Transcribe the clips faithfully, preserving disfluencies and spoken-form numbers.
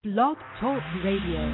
Blog Talk Radio.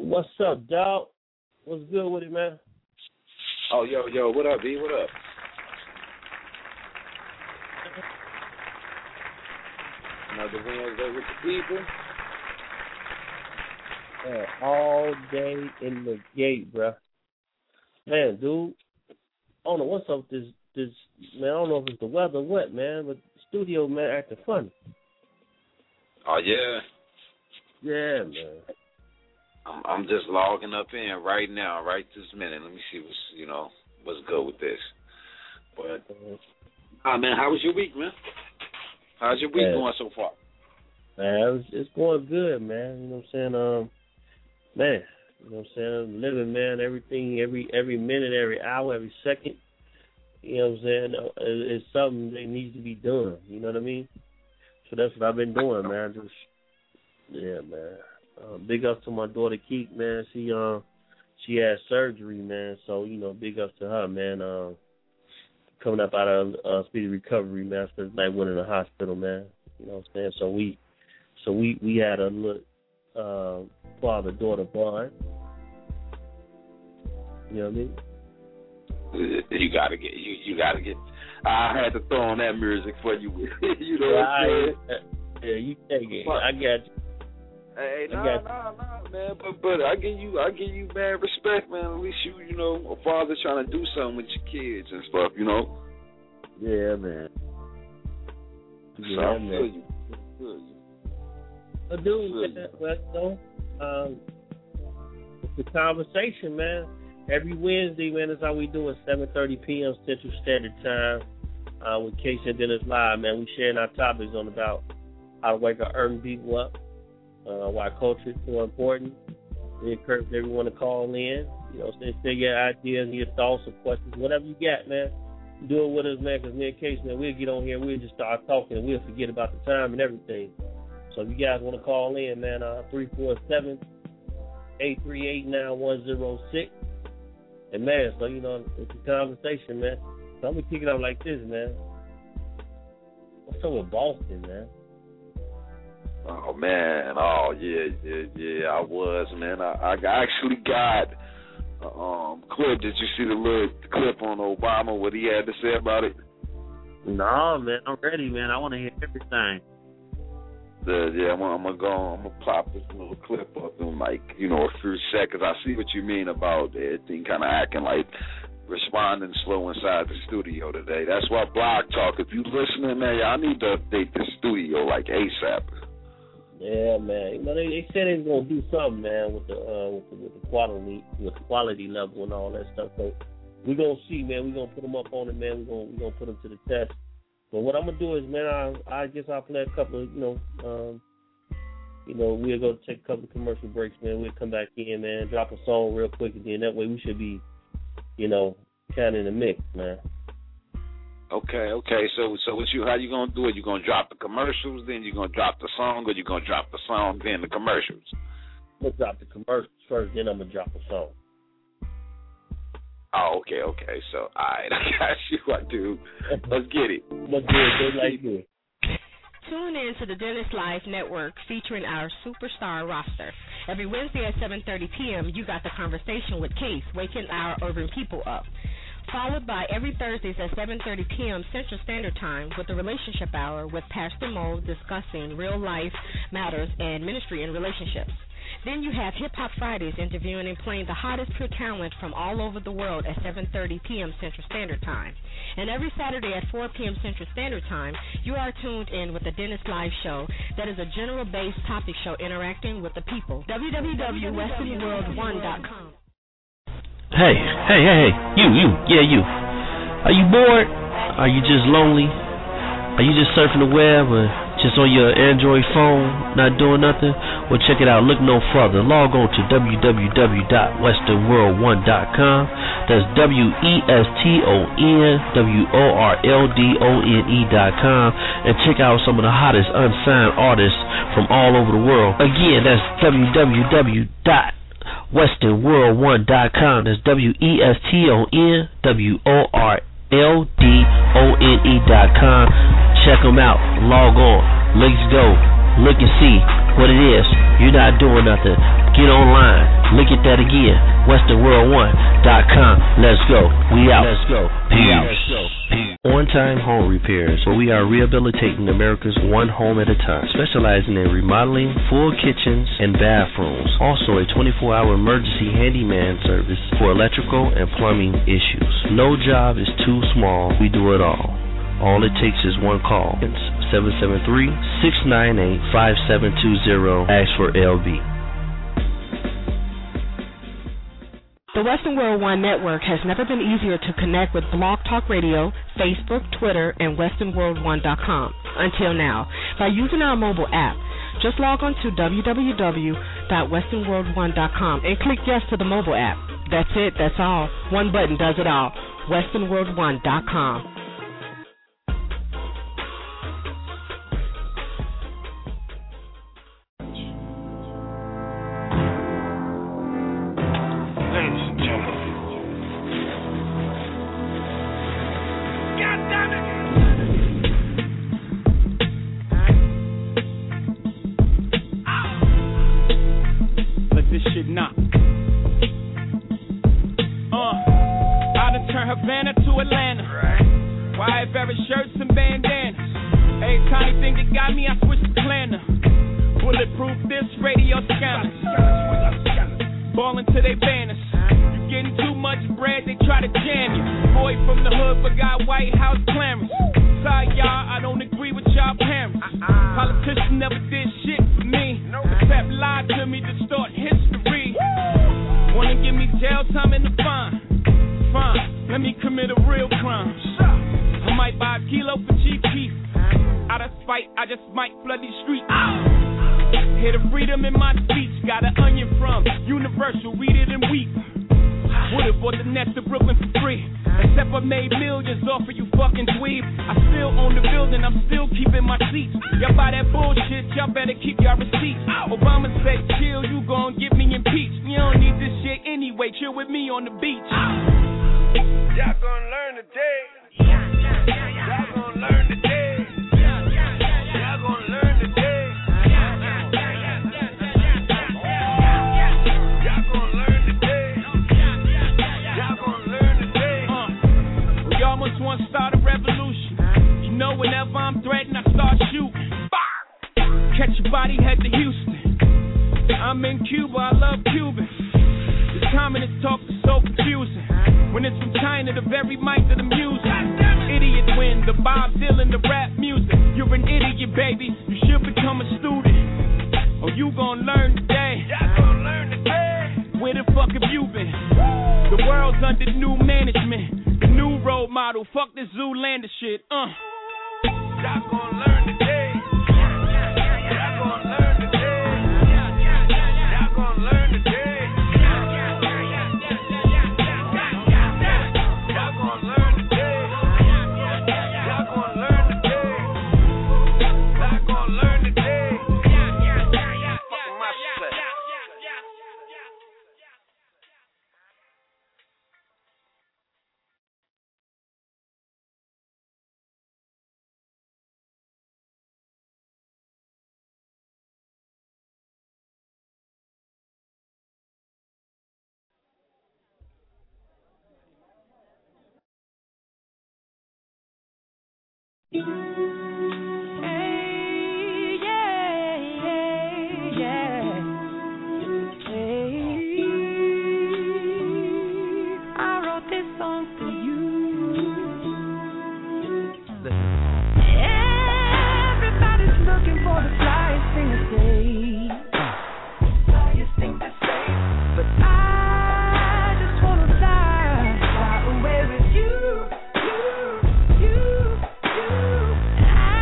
What's up, dog? What's good with it, man? Oh, yo, yo, what up, B? What up? Another Wednesday with the people. Man, all day in the gate, bro. Man, dude, I don't know what's up with this, this, man, I don't know if it's the weather or what, man, but the studio, man, acting funny. Oh, yeah? Yeah, man. I'm, I'm just logging up in right now, right this minute. Let me see what's, you know, what's good with this. But, ah, uh, man, how was your week, man? How's your week man. going so far? Man, it's, it's going good, man. You know what I'm saying? Um, man, you know what I'm saying? Living, man, everything, every every minute, every hour, every second. You know what I'm saying? It's something that needs to be done. You know what I mean? So that's what I've been doing, man. Just, yeah, man. Uh, big ups to my daughter Keek, man. She uh, she had surgery, man. So you know, big ups to her, man. Uh, coming up out of uh, speedy recovery, man. Spent the night went in the hospital, man. You know what I'm saying? So we, so we we had a little uh, father-daughter bond. You know what I mean? You gotta get you you gotta get. I had to throw on that music for you. You know yeah, what I'm saying? I, yeah, you take it. I got you. Hey, no, no, no, man. But but I give you I give you mad respect, man. At least you you know a father trying to do something with your kids and stuff. You know. Yeah, man. Yeah, so I man. feel you. I feel you. But dude, man, well, so, um, it's a conversation, man. Every Wednesday, man, is how we do it, seven thirty p.m. Central Standard Time uh, with Case and Dennis Live, man. We sharing our topics on about how to wake our urban people up, uh, why culture is so important. We encourage everyone to call in, you know, say your ideas and your thoughts or questions, whatever you got, man. Do it with us, man, because me and Case, man, we'll get on here, we'll just start talking, and we'll forget about the time and everything. So if you guys want to call in, man, uh, three four seven, eight three eight, nine one zero six. And, man, so, you know, it's a conversation, man. So I'm going to kick it off like this, man. What's up with Boston, man? Oh, man. Oh, yeah, yeah, yeah, I was, man. I, I actually got a um, clip. Did you see the little clip on Obama, what he had to say about it? No, man. I'm ready, man. I want to hear everything. The, yeah, I'm, I'm gonna go. I'm gonna pop this little clip up in like you know a few seconds. I see what you mean about everything kind of acting like responding slow inside the studio today. That's why Blog Talk. If you listening, man, y'all need to update the studio like ASAP. Yeah, man. You know they, they said they was gonna do something, man, with the uh, with the, with the quality with the quality level and all that stuff. So we're gonna see, man. We're gonna put them up on it, man. We're gonna we're gonna put them to the test. But what I'm gonna do is, man, I, I guess I'll play a couple of, you know, um, you know, we'll go take a couple of commercial breaks, man. We'll come back in, man, drop a song real quick, and then that way we should be, you know, kind of in the mix, man. Okay, okay. So, so what you? How you gonna do it? You gonna drop the commercials, then you gonna drop the song, or you gonna drop the song, then the commercials? I'm gonna drop the commercials first, then I'm gonna drop the song. Oh, okay, okay. So, all right, I got you, I do. Let's get it. Let's do it just like this. Tune in to the Dennis Live Network featuring our superstar roster. Every Wednesday at seven thirty p.m., you got the conversation with Case, waking our urban people up. Followed by every Thursdays at seven thirty p.m. Central Standard Time with the Relationship Hour with Pastor Mo discussing real life matters and ministry and relationships. Then you have Hip Hop Fridays interviewing and playing the hottest pure talent from all over the world at seven thirty p.m. Central Standard Time. And every Saturday at four p.m. Central Standard Time, you are tuned in with the Dennis Live Show that is a general-based topic show interacting with the people. w w w dot western world one dot com. Hey, hey, hey, hey, you, you, yeah, you. Are you bored? Are you just lonely? Are you just surfing the web or just on your Android phone, not doing nothing? Well, check it out. Look no further. Log on to w w w dot western world one dot com. That's W E S T O N W O R L D O N E dot com. And check out some of the hottest unsigned artists from all over the world. Again, that's w w w dot western world one dot com. That's W E S T O N W O R L D O N E dot com. Check them out. Log on. Let's go. Look and see what it is. You're not doing nothing. Get online. Look at that again. Western World One dot com. Let's go. We out. Let's go. Peace. Let's go. Peace. On Time Home Repairs, where we are rehabilitating America's one home at a time, specializing in remodeling full kitchens and bathrooms. Also a twenty-four hour emergency handyman service for electrical and plumbing issues. No job is too small. We do it all. All it takes is one call. It's seven seven three, six nine eight, five seven two zero. Ask for L B. The Western World One Network has never been easier to connect with Blog Talk Radio, Facebook, Twitter, and Western World One dot com until now by using our mobile app. Just log on to w w w dot western world one dot com and click yes to the mobile app. That's it, that's all. One button does it all. Western World One dot com. I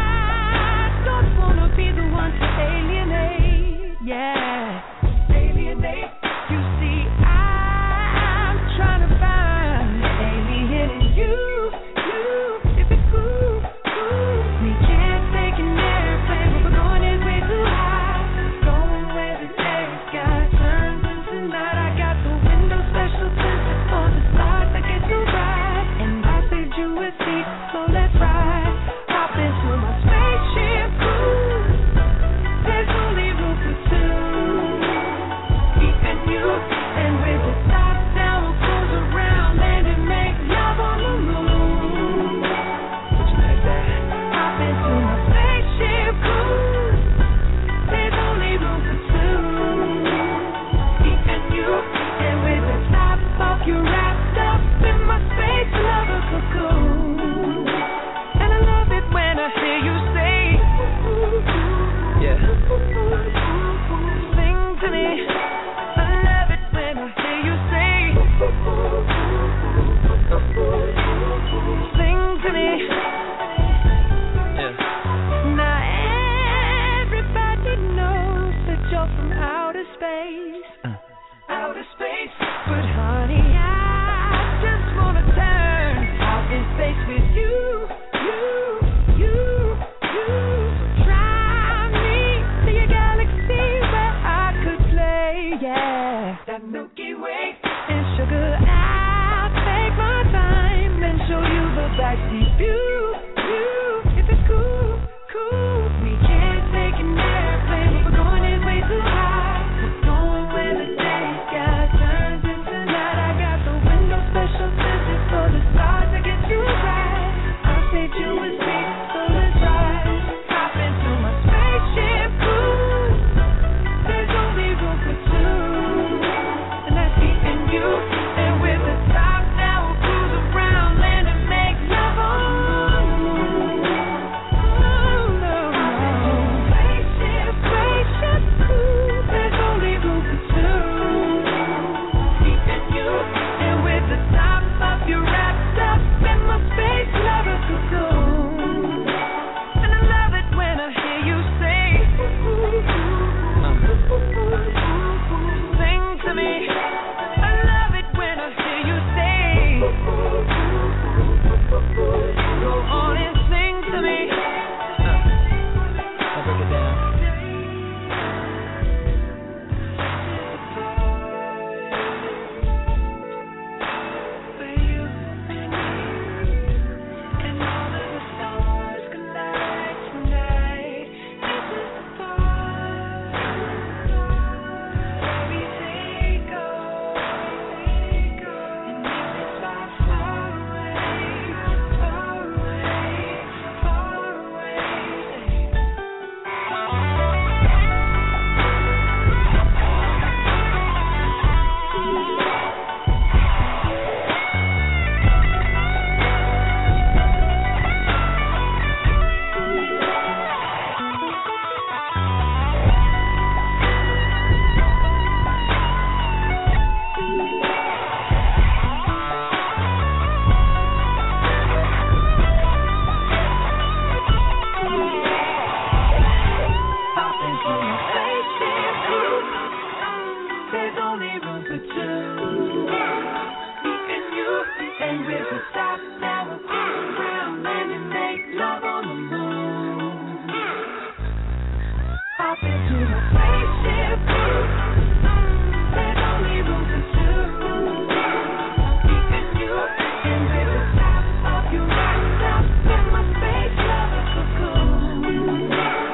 the two. And you, and we could stop now and fuck around and make love on the moon. Hop into the spaceship. There's only room for two. And you, and we could stop up you right up in my space lover cocoon.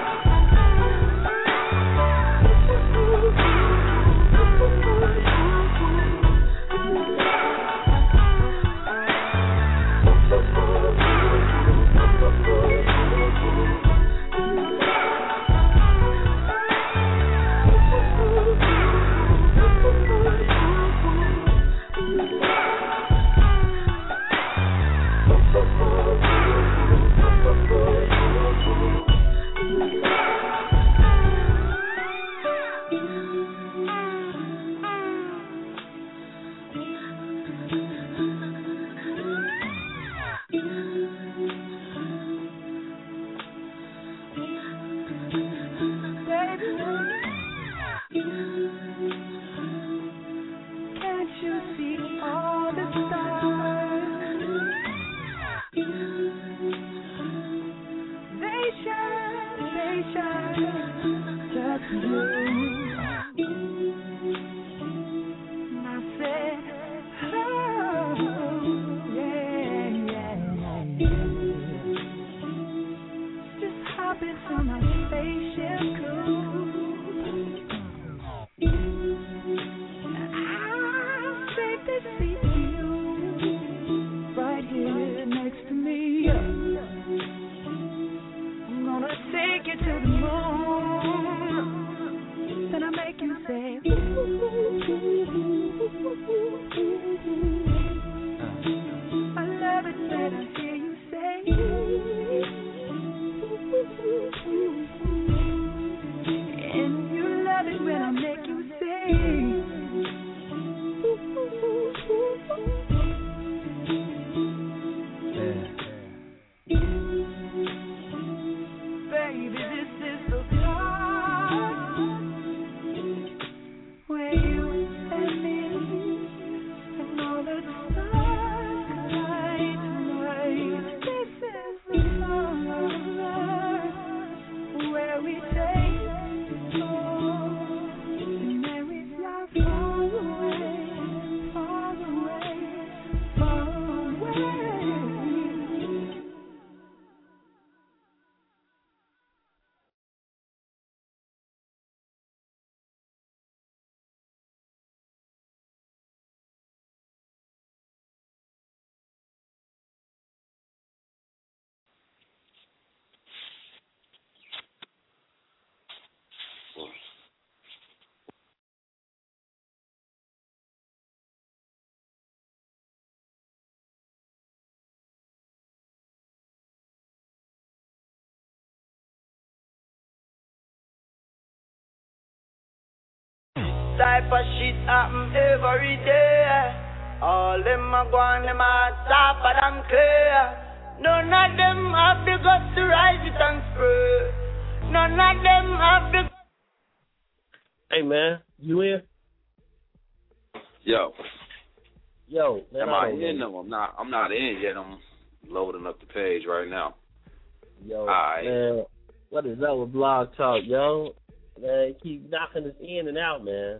Type of shit happen every day. All them a go and them a top and clear. None of them have the guts to rise it and spray. None of them have the. Hey man, you in? Yo. Yo, man, am I, I in? in? No, I'm not. I'm not in yet. I'm loading up the page right now. Yo, right. man, what is up with Blog Talk, yo? Man, keep knocking us in and out, man.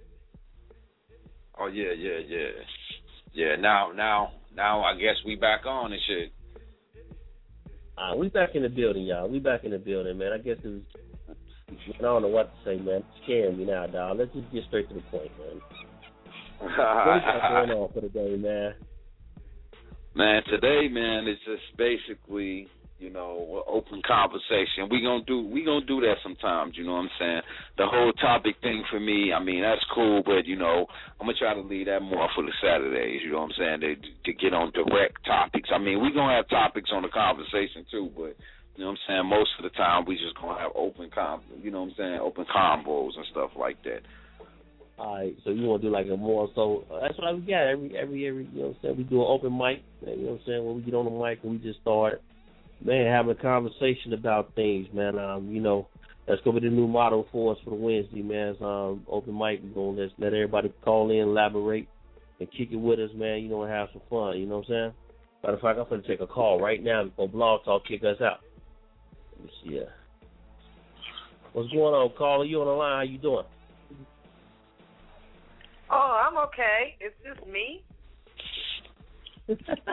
Oh yeah, yeah, yeah, yeah. Now, now, now, I guess we back on and shit. Uh, we back in the building, y'all. We back in the building, man. I guess it was. I don't know what to say, man. It's scaring me now, dog. Let's just get straight to the point, man. What's going on for the day, man? Man, today, man, it's just basically, you know, open conversation. We gonna do we gonna do that sometimes, you know what I'm saying? The whole topic thing for me, I mean, that's cool, but you know, I'm gonna try to leave that more for the Saturdays, you know what I'm saying? To, to get on direct topics. I mean, we gonna have topics on the conversation too, but you know what I'm saying? Most of the time, we just gonna have open com, you know what I'm saying? Open combos and stuff like that. All right, so you want to do like a more so? Uh, that's what we got every every every. You know what I'm saying? We do an open mic. You know what I'm saying? When we get on the mic and we just start, man, having a conversation about things, man. Um, you know, That's gonna be the new motto for us for the Wednesday, man. It's, um, open mic. We're gonna let, let everybody call in, elaborate, and kick it with us, man. You know, and have some fun. You know what I'm saying? Matter of fact, I'm gonna take a call right now before Blog Talk kick us out. Let me see. Yeah. What's going on, caller? You on the line? How you doing? Oh, I'm okay. Is this me? Is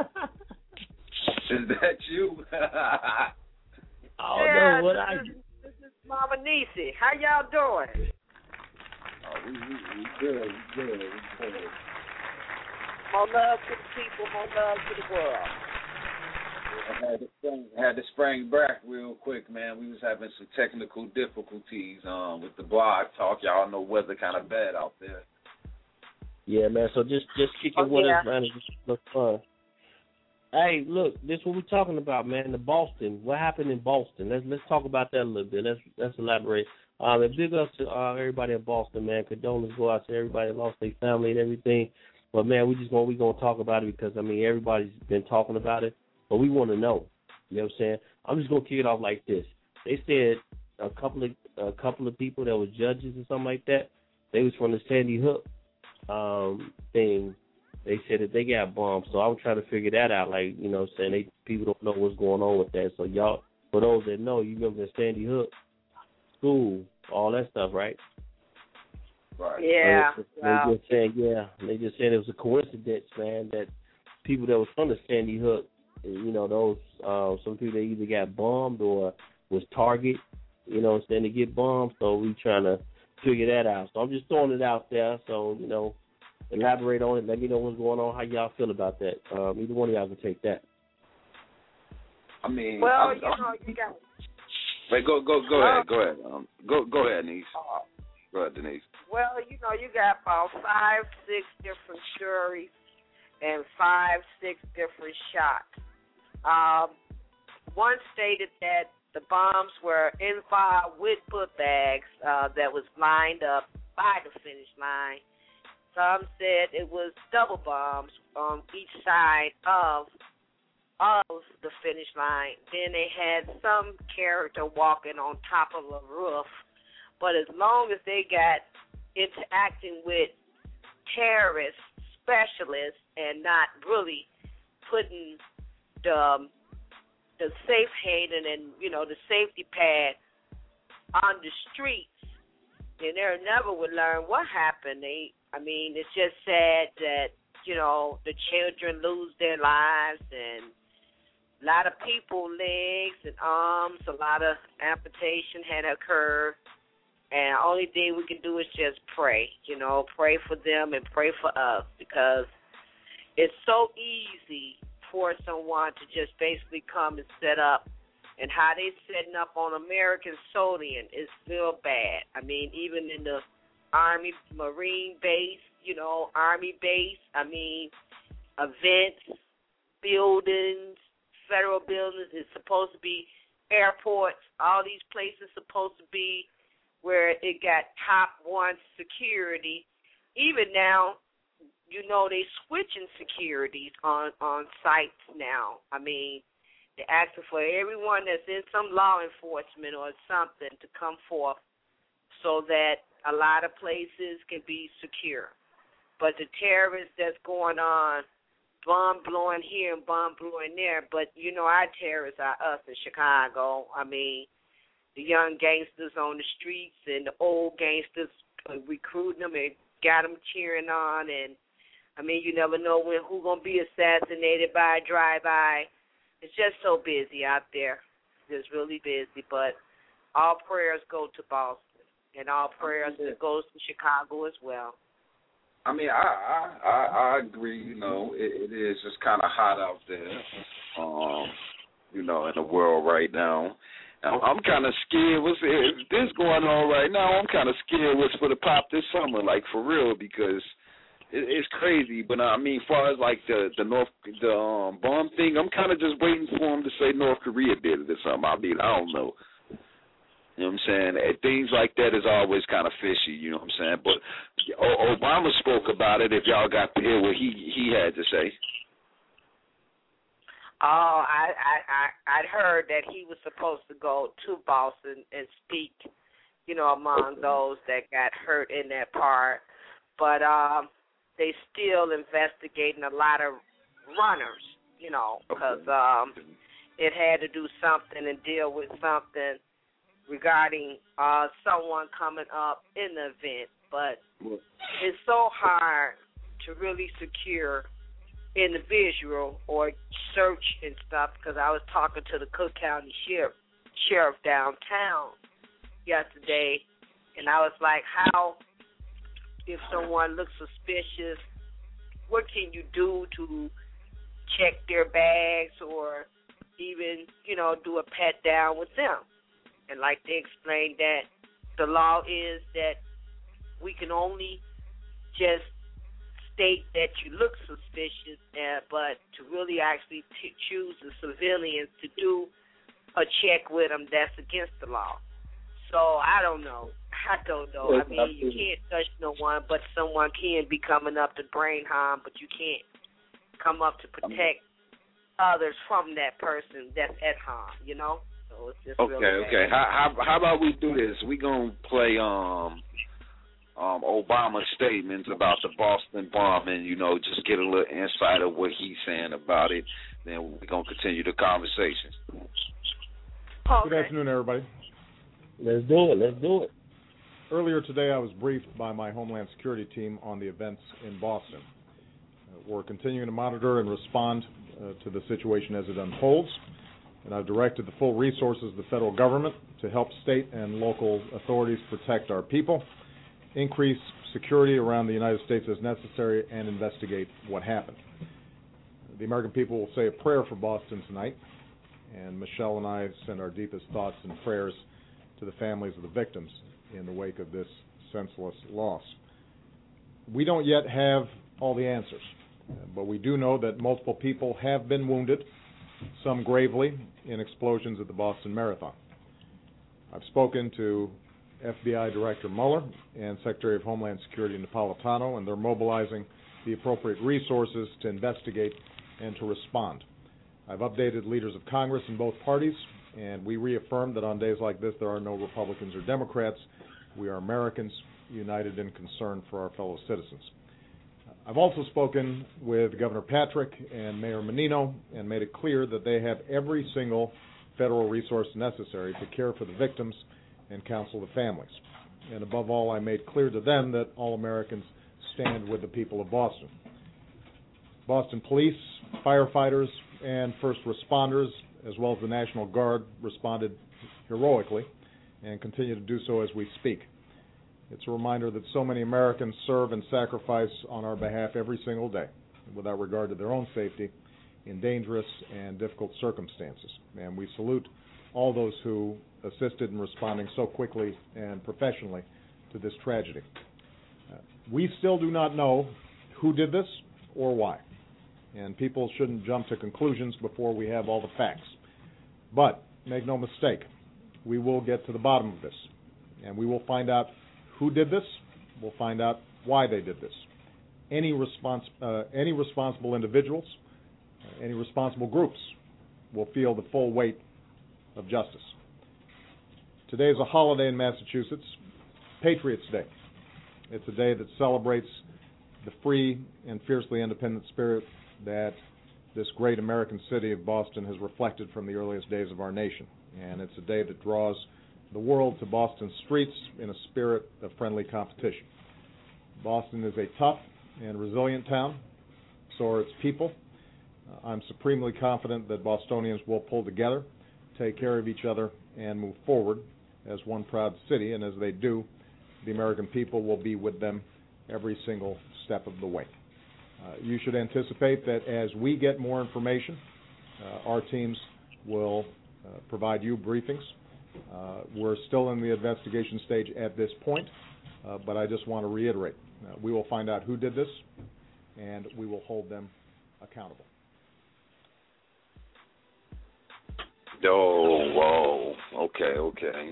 that you? Oh, yeah, no, what this, I is, this is Mama Nisi. How y'all doing? Oh, we, we, we good, we good, we good. More love to the people, more love to the world. I had to spring, had to spring back real quick, man. We was having some technical difficulties um, with the Blog Talk. Y'all know weather kind of bad out there. Yeah, man. So just just kick it Oh, with yeah. us, man. It's just look fun. Hey, look, this is what we're talking about, man. The Boston. What happened in Boston? Let's let's talk about that a little bit. Let's let's elaborate. Um, and big ups to uh, everybody in Boston, man. Condolences go out to everybody that lost their family and everything. But man, we just gonna we gonna talk about it because I mean everybody's been talking about it, but we want to know. You know what I'm saying? I'm just gonna kick it off like this. They said a couple of a couple of people that were judges or something like that. They was from the Sandy Hook um, thing. They said that they got bombed, so I'm trying to figure that out. Like, you know what I'm saying? They, people don't know what's going on with that. So y'all, for those that know, you remember the Sandy Hook school, all that stuff, right? Right. Yeah. So they Well, just saying, yeah, they just said it was a coincidence, man, that people that was from the Sandy Hook, you know, those, uh, some people that either got bombed or was target, you know what I'm saying, to get bombed. So we trying to figure that out. So I'm just throwing it out there. So, you know, elaborate on it. Let me know what's going on, how y'all feel about that. Um, either one of y'all can take that. I mean, well, I'm, you I'm, know, you got. wait, go go go Well, ahead, go ahead, um, go go ahead, Denise. Uh, Go ahead, Denise. well, you know, you got about five, six different stories and five, six different shots. Um, one stated that the bombs were in fire with book bags uh, that was lined up by the finish line. Some said it was double bombs on each side of of the finish line. Then they had some character walking on top of a roof. But as long as they got interacting with terrorist specialists and not really putting the um, the safe haven and, you know, the safety pad on the streets, then they never would learn what happened. They, I mean, it's just sad that, you know, the children lose their lives and a lot of people, legs and arms, a lot of amputation had occurred. And the only thing we can do is just pray, you know, pray for them and pray for us, because it's so easy for someone to just basically come and set up, and how they setting up on American Solian is still bad. I mean, even in the Army, Marine base, you know, Army base, I mean, events, buildings, federal buildings, it's supposed to be airports, all these places supposed to be where it got top one security. Even now, you know, they switching securities on, on sites now. I mean, they're asking for everyone that's in some law enforcement or something to come forth so that a lot of places can be secure. But the terrorists that's going on, bomb blowing here and bomb blowing there, but, you know, our terrorists are us in Chicago. I mean, the young gangsters on the streets and the old gangsters uh, recruiting them and got them cheering on. And, I mean, you never know when who's going to be assassinated by a drive-by. It's just so busy out there. It's really busy. But all prayers go to Boston, and all prayers yeah. goes to Chicago as well. I mean, I I, I, I agree. You know, it, it is just kind of hot out there, um, you know, in the world right now. I'm kind of scared. What's if this going on right now? I'm kind of scared what's for the pop this summer, like for real, because it, it's crazy. But uh, I mean, as far as like the the North the um, bomb thing, I'm kind of just waiting for him to say North Korea did it or something. I mean, I don't know. You know what I'm saying? Things like that is always kind of fishy. You know what I'm saying? But Obama spoke about it. If y'all got to hear what he he had to say. Oh, I, I, I, I'd heard that he was supposed to go to Boston and speak you know, among those that got hurt in that part. But um, they still investigating a lot of runners, you know, because um, it had to do something and deal with something regarding uh, someone coming up in the event. But it's so hard to really secure individual or search and stuff, because I was talking to the Cook County Sheriff, Sheriff downtown yesterday, and I was like, how, if someone looks suspicious, what can you do to check their bags or even, you know, do a pat down with them? And like they explained that the law is that we can only just state that you look suspicious, uh, but to really actually t- choose the civilians to do a check with them, that's against the law. So I don't know. I don't know. I mean, you can't touch no one, but someone can be coming up to brain harm, but you can't come up to protect others from that person that's at harm, you know? So it's just okay, really okay. How, how how about we do this? We gonna play um um Obama's statements about the Boston bombing. You know, just get a little insight of what he's saying about it. Then we're gonna continue the conversation. Okay. Good afternoon, everybody. Let's do it. Let's do it. Earlier today, I was briefed by my Homeland Security team on the events in Boston. Uh, we're continuing to monitor and respond uh, to the situation as it unfolds, and I've directed the full resources of the federal government to help state and local authorities protect our people, increase security around the United States as necessary, and investigate what happened. The American people will say a prayer for Boston tonight, and Michelle and I send our deepest thoughts and prayers to the families of the victims in the wake of this senseless loss. We don't yet have all the answers, but we do know that multiple people have been wounded, some gravely, in explosions at the Boston Marathon. I've spoken to F B I Director Mueller and Secretary of Homeland Security Napolitano, and they're mobilizing the appropriate resources to investigate and to respond. I've updated leaders of Congress in both parties, and we reaffirmed that on days like this there are no Republicans or Democrats. We are Americans united in concern for our fellow citizens. I've also spoken with Governor Patrick and Mayor Menino and made it clear that they have every single federal resource necessary to care for the victims and counsel the families. And above all, I made clear to them that all Americans stand with the people of Boston. Boston police, firefighters, and first responders, as well as the National Guard, responded heroically and continue to do so as we speak. It's a reminder that so many Americans serve and sacrifice on our behalf every single day, without regard to their own safety, in dangerous and difficult circumstances. And we salute all those who assisted in responding so quickly and professionally to this tragedy. Uh, we still do not know who did this or why, and people shouldn't jump to conclusions before we have all the facts. But make no mistake, we will get to the bottom of this, and we will find out who did this. We'll find out why they did this. Any respons- uh, any responsible individuals, uh, any responsible groups will feel the full weight of justice. Today is a holiday in Massachusetts, Patriots' Day. It's a day that celebrates the free and fiercely independent spirit that this great American city of Boston has reflected from the earliest days of our nation. And it's a day that draws the world to Boston's streets in a spirit of friendly competition. Boston is a tough and resilient town, so are its people. Uh, I'm supremely confident that Bostonians will pull together, take care of each other, and move forward as one proud city, and as they do, the American people will be with them every single step of the way. Uh, you should anticipate that as we get more information, uh, our teams will uh, provide you briefings. Uh, we're still in the investigation stage at this point, uh, but I just want to reiterate, uh, we will find out who did this, and we will hold them accountable. Oh, whoa. Okay, okay.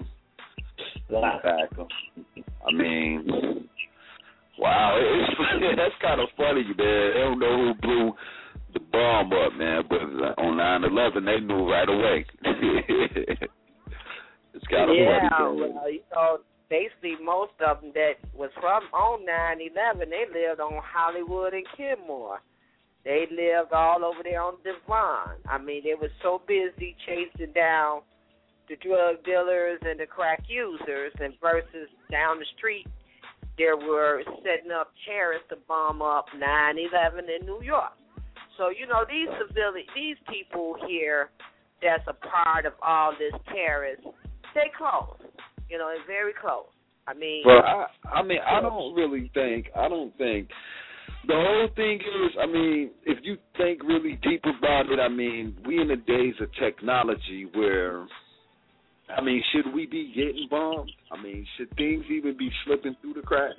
I mean, wow, it's, that's kind of funny, man. They don't know who blew the bomb up, man, but on nine eleven, they knew right away. It's kind of yeah, funny. well, you know, basically most of them that was from on nine eleven, they lived on Hollywood and Kenmore. They lived all over there on Devon. I mean, they were so busy chasing down the drug dealers and the crack users, and versus down the street, there were setting up terrorists to bomb up nine eleven in New York. So, you know, these civilian, these people here that's a part of all this terrorist, they close. You know, it's very close. I mean, well, I, I mean, I don't really think, I don't think, the whole thing is, I mean, if you think really deep about it, I mean, we in the days of technology where, I mean, should we be getting bombed? I mean, should things even be slipping through the cracks?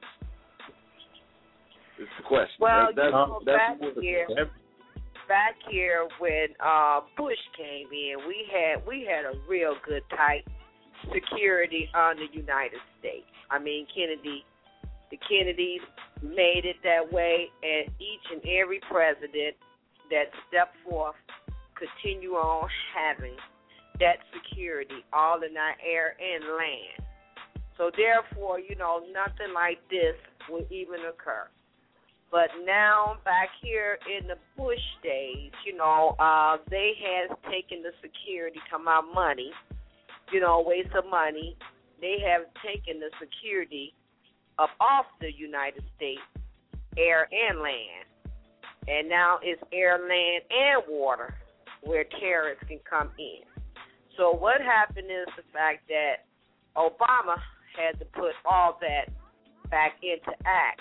It's the question. Well, that, you know, that's back what here, back here when uh, Bush came in, we had we had a real good tight security on the United States. I mean, Kennedy, the Kennedys made it that way, and each and every president that stepped forth continue on having that security, all in our air and land. So therefore, you know, nothing like this will even occur. But now, back here in the Bush days, you know, uh, they have taken the security, come out money, you know, waste of money. They have taken the security up off the United States, air and land. And now it's air, land, and water where terrorists can come in. So what happened is the fact that Obama had to put all that back into act.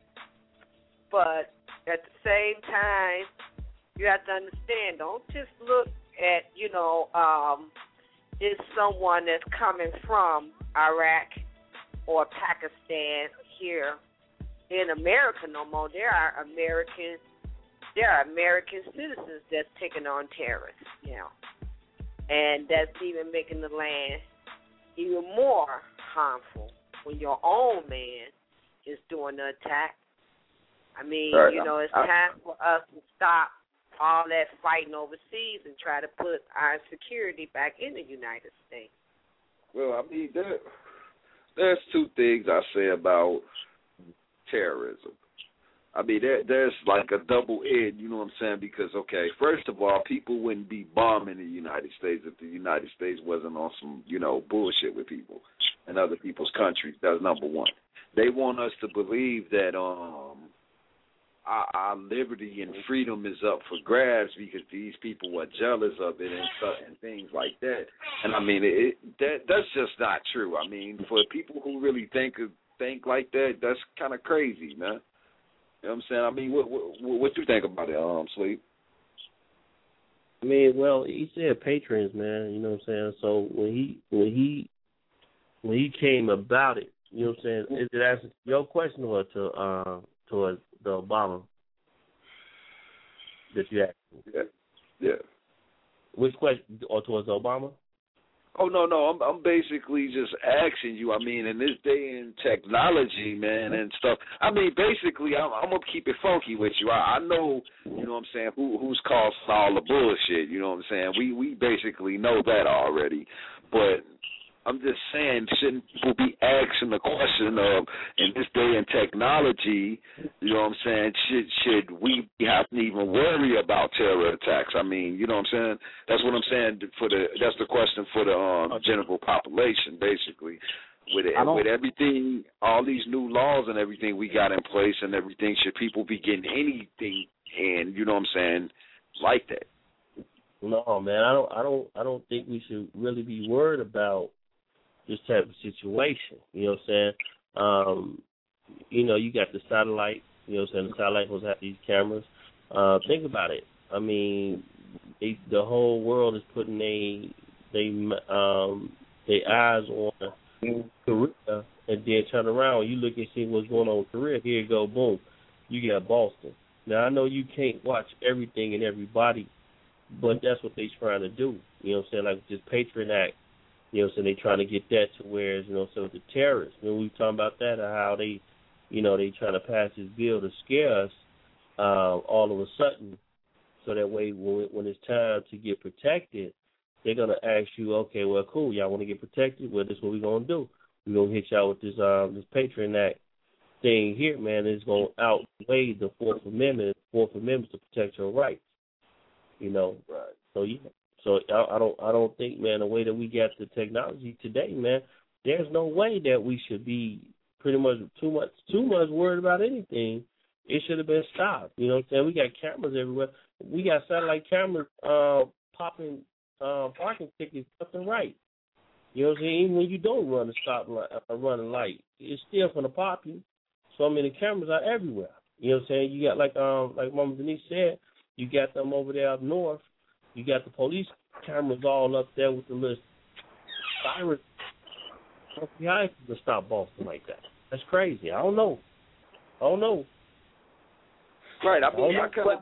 But at the same time, you have to understand, don't just look at, you know, um, it's someone that's coming from Iraq or Pakistan here in America no more. There are American, there are American citizens that's taking on terrorists, you know. And that's even making the land even more harmful when your own man is doing the attack. I mean, right. you know, it's time for us to stop all that fighting overseas and try to put our security back in the United States. Well, I mean, there, there's two things I say about terrorism. I mean, there, there's like a double edge, you know what I'm saying? Because, okay, first of all, people wouldn't be bombing the United States if the United States wasn't on some, you know, bullshit with people and other people's countries. That's number one. They want us to believe that um, our, our liberty and freedom is up for grabs because these people are jealous of it and, stuff, and things like that. And, I mean, it, that that's just not true. I mean, for people who really think think like that, that's kind of crazy, man. You know what I'm saying? I mean, what what, what you think about it, um, Sleep? I mean, well, he said patrons, man. You know what I'm saying? So when he when he when he came about it, you know what I'm saying? Is it answer your question or to uh to the Obama that you asked? Yeah, yeah. Which question? Or towards Obama? Oh, no, no, I'm I'm basically just asking you, I mean, in this day and technology, man, and stuff, I mean, basically, I'm, I'm going to keep it funky with you. I, I know, you know what I'm saying, who who's causing all the bullshit, you know what I'm saying? We, we basically know that already, but I'm just saying, shouldn't people be asking the question of, in this day and technology, you know what I'm saying, should should we have to even worry about terror attacks? I mean, you know what I'm saying? That's what I'm saying for the, that's the question for the um, general population, basically. With it, with everything, all these new laws and everything we got in place and everything, should people be getting anything in, you know what I'm saying, like that? No, man, I don't, I don't, I don't think we should really be worried about this type of situation. You know what I'm saying? Um, you know, you got the satellite, you know what I'm saying? The satellite was have these cameras. Uh, think about it. I mean, they, the whole world is putting they they um their eyes on Korea, and then turn around. You look and see what's going on with Korea. Here you go, boom, you got Boston. Now I know you can't watch everything and everybody, but that's what they're trying to do. You know what I'm saying? Like this Patriot Act. You know, so they trying to get that to where, you know, so with the terrorists, you know, we were talking about that, or how they, you know, they trying to pass this bill to scare us uh, all of a sudden, so that way when, when it's time to get protected, they're going to ask you, okay, well, cool, y'all want to get protected? Well, this is what we're going to do. we're gonna hit y'all with this um this Patriot Act thing here, man. It's gonna outweigh the Fourth Amendment. The Fourth Amendment to protect your rights. You know, right? So yeah, so I, I don't I don't think, man, the way that we got the technology today, man, there's no way that we should be pretty much too much too much worried about anything. It should have been stopped. You know what I'm saying? We got cameras everywhere. We got satellite cameras uh, popping uh, parking tickets left and right. You know what I'm saying? Even when you don't run a stop light, uh, run a light, it's still going to pop you. So I mean, the cameras are everywhere. You know what I'm saying? You got, like um like Mama Denise said, you got them over there up north. You got the police cameras all up there with the little sirens behind to stop Boston like that. That's crazy. I don't know. I don't know. Right. I mean, I, I kind of.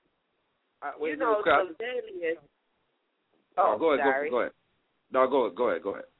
Uh, you know, surveillance. Oh, oh, go ahead. sorry. Go, go ahead. No, go ahead. Go ahead. Go ahead.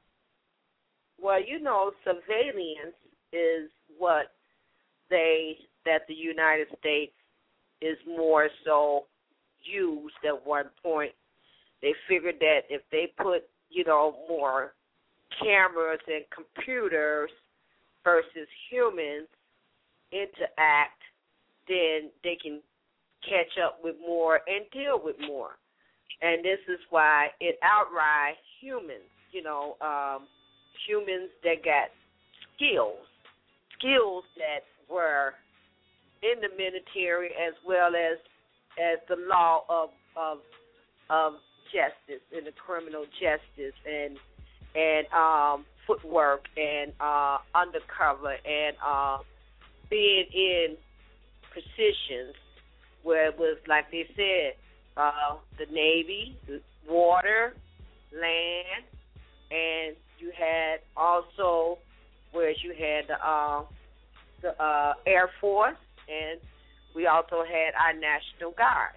Well, you know, surveillance is what they that the United States is more so used at one point. They figured that if they put, you know, more cameras and computers versus humans into act, then they can catch up with more and deal with more. And this is why it outrides humans, you know, um, humans that got skills, skills that were in the military as well as as the law of of of justice and the criminal justice and and um, footwork and uh, undercover and uh, being in positions where it was, like they said, uh, the Navy, the water, land, and you had also where you had the, uh, the uh, Air Force, and we also had our National Guard.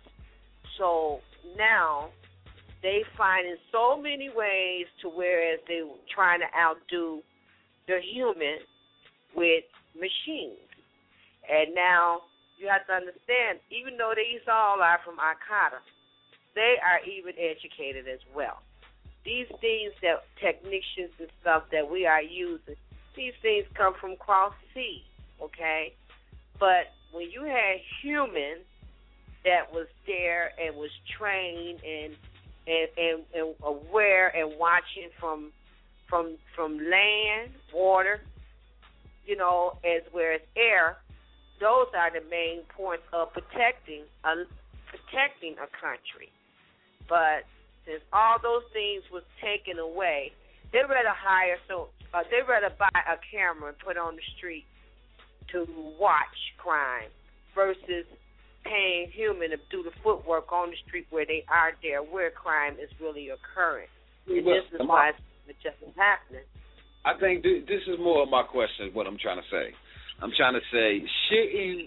So now they finding so many ways to whereas they trying to outdo the human with machines. And now you have to understand, even though these all are from Al-Qaeda, they are even educated as well. These things that technicians and stuff that we are using, these things come from cross sea, okay? But when you had humans that was there and was trained and and, and, and aware and watching from from from land, water, you know, as well as air, those are the main points of protecting a, protecting a country. But since all those things was taken away, they rather hire so uh, they rather buy a camera and put on the street to watch crime versus paying human to do the footwork on the street where they are there, where crime is really occurring. And Well, this is why it's just happening. I think th- this is more of my question, what I'm trying to say. I'm trying to say, shouldn't,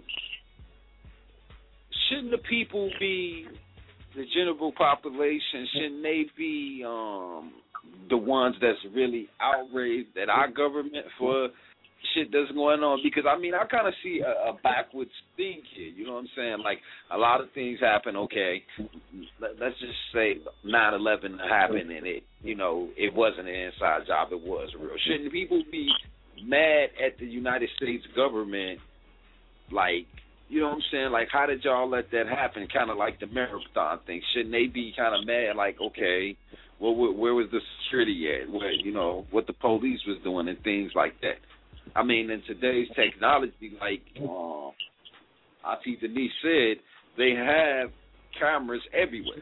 shouldn't the people be, the general population, shouldn't they be um, the ones that's really outraged at our government for shit that's going on? Because, I mean, I kind of see a, a backwards thing here, you know what I'm saying? Like, a lot of things happen, okay, let, let's just say nine eleven happened and it, you know, it wasn't an inside job, it was real. Shouldn't people be mad at the United States government, like, you know what I'm saying? Like, how did y'all let that happen? Kind of like the marathon thing. Shouldn't they be kind of mad, like, okay, well, where, where was the security at? Where, you know, what the police was doing and things like that. I mean, in today's technology, like uh, Auntie Denise said, they have cameras everywhere.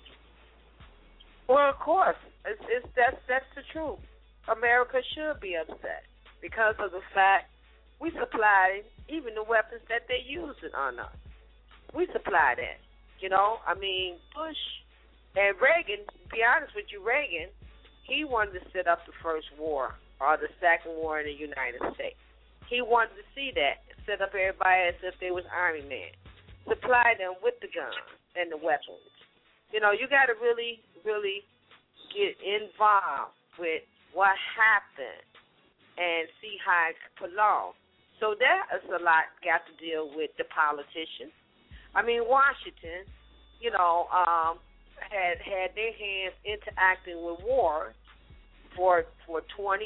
Well, of course, it's, it's that's that's the truth. America should be upset because of the fact we supply even the weapons that they're using on us. We supply that. You know, I mean, Bush and Reagan, to be honest with you, Reagan, he wanted to set up the first war or the second war in the United States. He wanted to see that, set up everybody as if they was Army men, supply them with the guns and the weapons. You know, you got to really, really get involved with what happened and see how it prolonged. So that is a lot got to deal with the politicians. I mean, Washington, you know, um, had had their hands interacting with war for for twenty,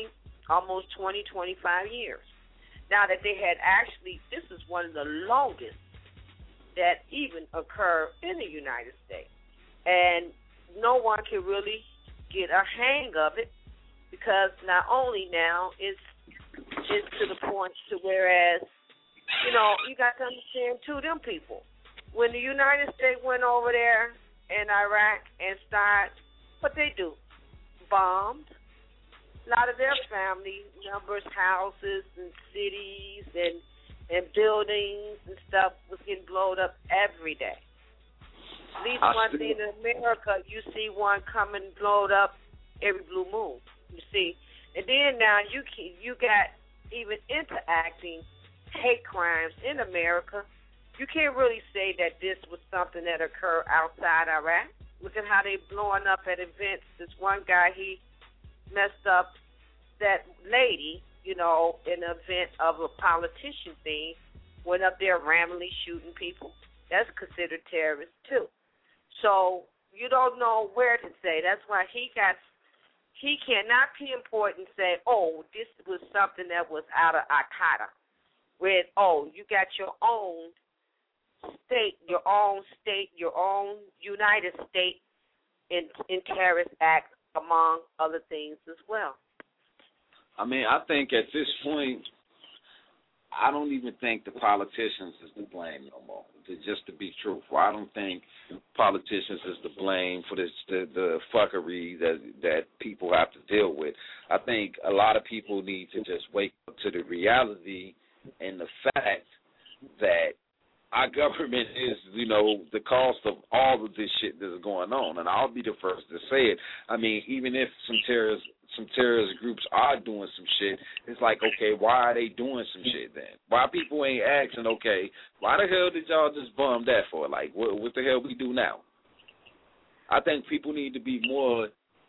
almost twenty, twenty-five years. Now that they had actually, this is one of the longest that even occur in the United States. And no one can really get a hang of it because not only now it's, it's to the point to whereas, you know, you got to understand, too, them people. When the United States went over there in Iraq and started, what they do? Bombed. A lot of their family members' houses and cities and and buildings and stuff was getting blown up every day. At least I one still- thing in America, you see one coming blown up every blue moon. You see, and then now you can, you got even interacting hate crimes in America. You can't really say that this was something that occurred outside Iraq. Look at how they blowing up at events. This one guy, he messed up that lady, you know, in an event of a politician thing, went up there randomly shooting people. That's considered terrorist too. So you don't know where to say. That's why he got, he cannot pinpoint and say, oh, this was something that was out of Al-Qaeda. With, oh, you got your own state, your own state, your own United States in, in terrorist act, among other things as well. I mean, I think at this point, I don't even think the politicians is to blame no more. To, just to be truthful, I don't think politicians is to blame for this the, the fuckery that that people have to deal with. I think a lot of people need to just wake up to the reality and the fact that our government is, you know, the cost of all of this shit that's going on. And I'll be the first to say it. I mean, even if some terrorist some terrorist groups are doing some shit, it's like, okay, why are they doing some shit then? Why people ain't asking, okay, why the hell did y'all just bomb that for? Like, what, what the hell we do now? I think people need to be more,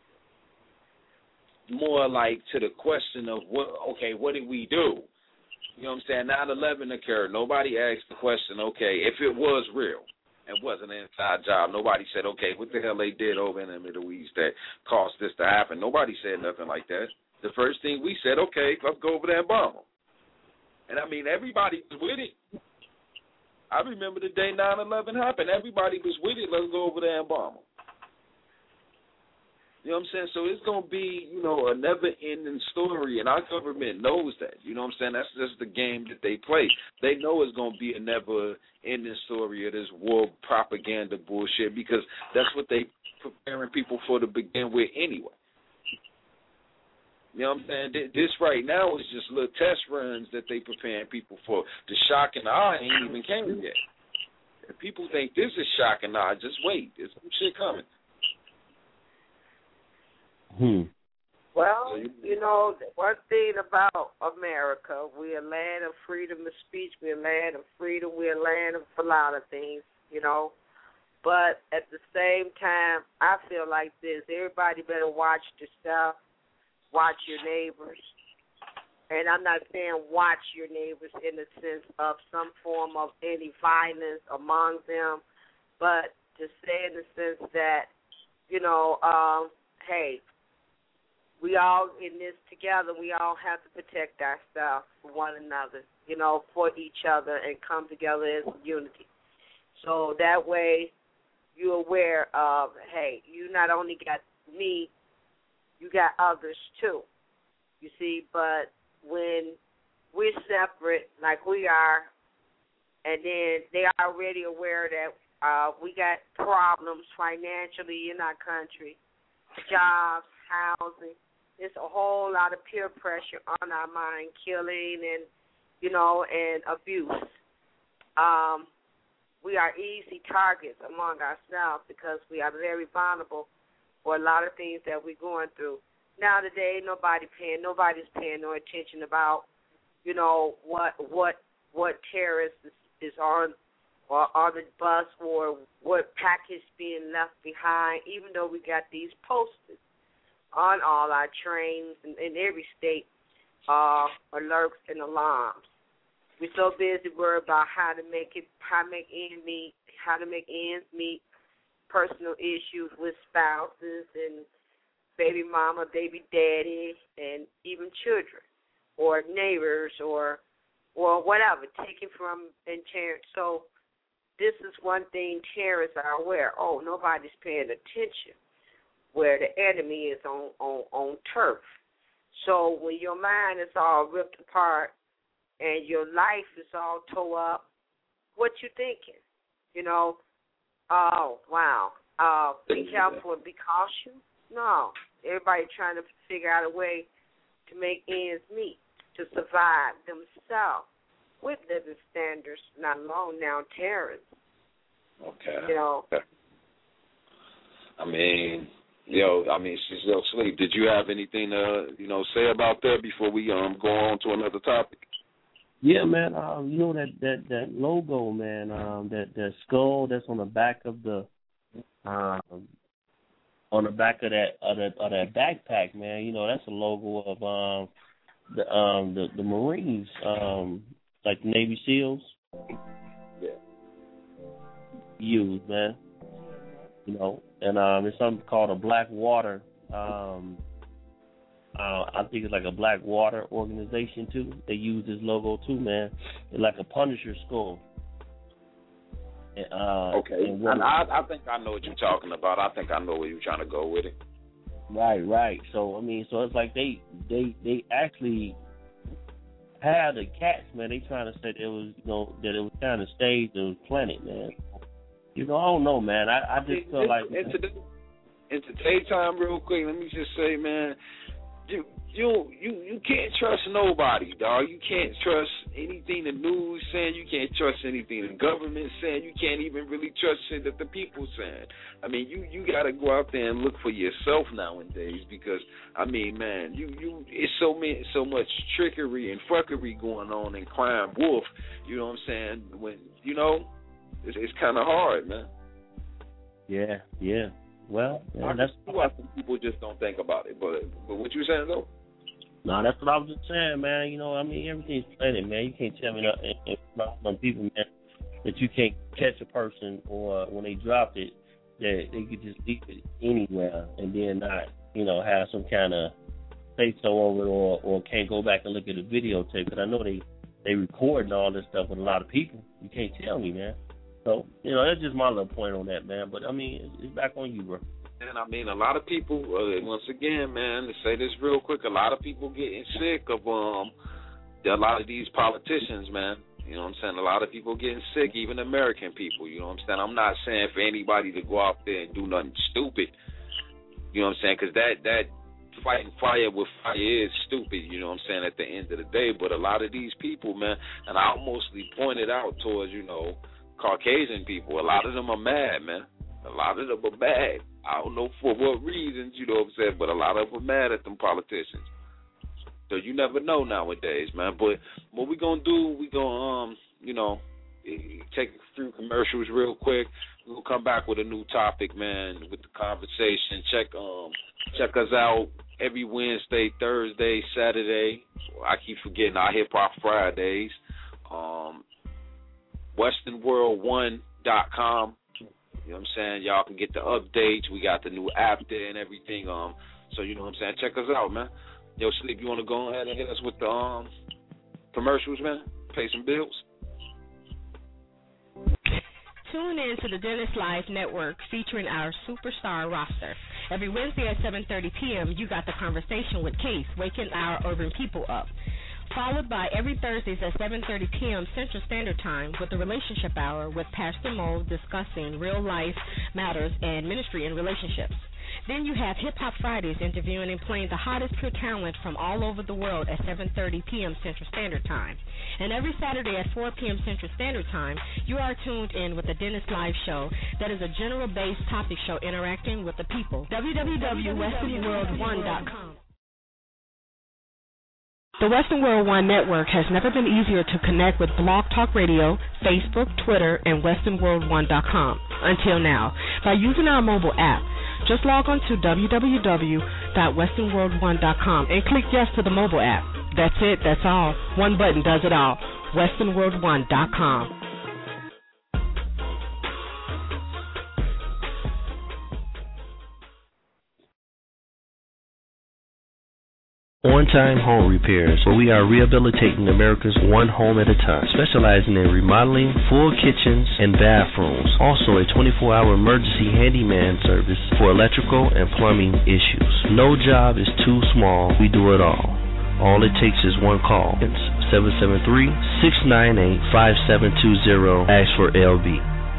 more like to the question of, what? okay, what did we do? You know what I'm saying? nine eleven occurred. Nobody asked the question, okay, if it was real and wasn't an inside job, nobody said, okay, what the hell they did over in the Middle East that caused this to happen? Nobody said nothing like that. The first thing we said, okay, let's go over there and bomb them. And, I mean, everybody was with it. I remember the day nine eleven happened. Everybody was with it. Let's go over there and bomb them. You know what I'm saying? So it's going to be, you know, a never-ending story, and our government knows that. You know what I'm saying? That's just the game that they play. They know it's going to be a never-ending story of this war propaganda bullshit because that's what they preparing people for to begin with anyway. You know what I'm saying? This right now is just little test runs that they preparing people for. The shock and awe ain't even came yet. If people think this is shock and awe, just wait. There's some shit coming. Hmm. Well, you know, one thing about America, we're a land of freedom of speech, we're a land of freedom, we're a land of a lot of things, you know. But at the same time, I feel like this. Everybody better watch yourself, watch your neighbors. And I'm not saying watch your neighbors in the sense of some form of any violence among them, but to say in the sense that, you know, um, hey, we all in this together. We all have to protect ourselves for one another, you know, for each other and come together as unity. So that way you're aware of, hey, you not only got me, you got others too, you see. But when we're separate like we are, and then they are already aware that uh, we got problems financially in our country, jobs, housing, it's a whole lot of peer pressure on our mind, killing and, you know, and abuse. Um, we are easy targets among ourselves because we are very vulnerable for a lot of things that we're going through. Now today, nobody paying, nobody's paying no attention about, you know, what what what terrorist is, is on or on the bus or what package being left behind. Even though we got these posters on all our trains in, in every state, uh, alerts and alarms. We're so busy worried about how to make it, how to make ends meet, how to make ends meet, personal issues with spouses and baby mama, baby daddy, and even children or neighbors or or whatever, taken from and tearing. So this is one thing terrorists are aware. Oh, nobody's paying attention where the enemy is on, on, on turf. So when your mind is all ripped apart and your life is all tore up, what you thinking? You know, oh, wow. Uh, be careful and be cautious. No. Everybody trying to figure out a way to make ends meet, to survive themselves with living standards, not alone now terrorists. Okay. You know. Okay. I mean, yo, I mean, yo, Sleep, did you have anything to, you know, say about that before we um go on to another topic? Yeah, man. Um, you know that, that, that logo, man. Um, that that skull that's on the back of the, um, on the back of that of that, of that backpack, man. You know that's a logo of um the um the, the Marines, um like the Navy SEALs. Yeah. Use, man. You know, and um, it's something called a Black Water. Um, uh, I think it's like a Black Water organization too. They use this logo too, man. It's like a Punisher skull. And, uh, okay, and, and I, I think I know what you're talking about. I think I know where you're trying to go with it. Right, right. So I mean, so it's like they they they actually had the cats, man. They trying to say that it was, you know, that it was kind of staged, it was planted, man. You know, I don't know, man. I, I just feel like in today, in today's time, real quick, let me just say, man, you you you you can't trust nobody, dog. You can't trust anything the news saying. You can't trust anything the government saying. You can't even really trust shit that the people saying. I mean, you you gotta go out there and look for yourself nowadays because I mean, man, you you it's so many so much trickery and fuckery going on in Crime Wolf. You know what I'm saying? When you know. It's, it's kind of hard, man. Yeah, yeah. Well, yeah, that's why some people just don't think about it. But but what you saying though? No, that's what I was just saying, man. You know, I mean, everything's planted, man. You can't tell me nothing. Some people, man, that you can't catch a person or when they dropped it, that they could just leave it anywhere and then not, you know, have some kind of say so over it or or can't go back and look at the videotape. Because I know they they recording all this stuff with a lot of people. You can't tell me, man. So, you know, that's just my little point on that, man. But, I mean, it's, it's back on you, bro. And, I mean, a lot of people, uh, once again, man, to say this real quick, a lot of people getting sick of um, a lot of these politicians, man. You know what I'm saying? A lot of people getting sick, even American people. You know what I'm saying? I'm not saying for anybody to go out there and do nothing stupid. You know what I'm saying? Because that, that fighting fire with fire is stupid, you know what I'm saying, at the end of the day. But a lot of these people, man, and I mostly pointed out towards, you know, Caucasian people. A lot of them are mad, man. A lot of them are mad. I don't know for what reasons, you know what I'm saying, but a lot of them are mad at them politicians. So you never know nowadays, man. But what we gonna do, we gonna, um, you know, take a few commercials real quick. We'll come back with a new topic, man, with the conversation. Check um, check us out every Wednesday, Thursday, Saturday. I keep forgetting our Hip Hop Fridays. Um, Western World One dot com. You know what I'm saying? Y'all can get the updates. We got the new app there and everything. Um, so you know what I'm saying? Check us out, man. Yo, Sleep, you want to go ahead and hit us with the um commercials, man? Pay some bills. Tune in to the Dennis Live Network featuring our superstar roster. Every Wednesday at seven thirty p.m., you got the conversation with Case, waking our urban people up. Followed by every Thursdays at seven thirty p.m. Central Standard Time with the Relationship Hour with Pastor Mo discussing real life matters and ministry and relationships. Then you have Hip Hop Fridays interviewing and playing the hottest pure talent from all over the world at seven thirty p.m. Central Standard Time. And every Saturday at four p.m. Central Standard Time, you are tuned in with the Dennis Live Show that is a general-based topic show interacting with the people. w w w dot western world one dot com. The Western World One Network has never been easier to connect with Blog Talk Radio, Facebook, Twitter, and western world one dot com until now by using our mobile app. Just log on to w w w dot western world one dot com and click yes to the mobile app. That's it, that's all. One button does it all. western world one dot com. One-Time Home Repairs, where we are rehabilitating America's one home at a time, specializing in remodeling full kitchens and bathrooms. Also a twenty-four hour emergency handyman service for electrical and plumbing issues. No job is too small. We do it all. All it takes is one call. It's seven seven three, six nine eight, five seven two zero. Ask for L B.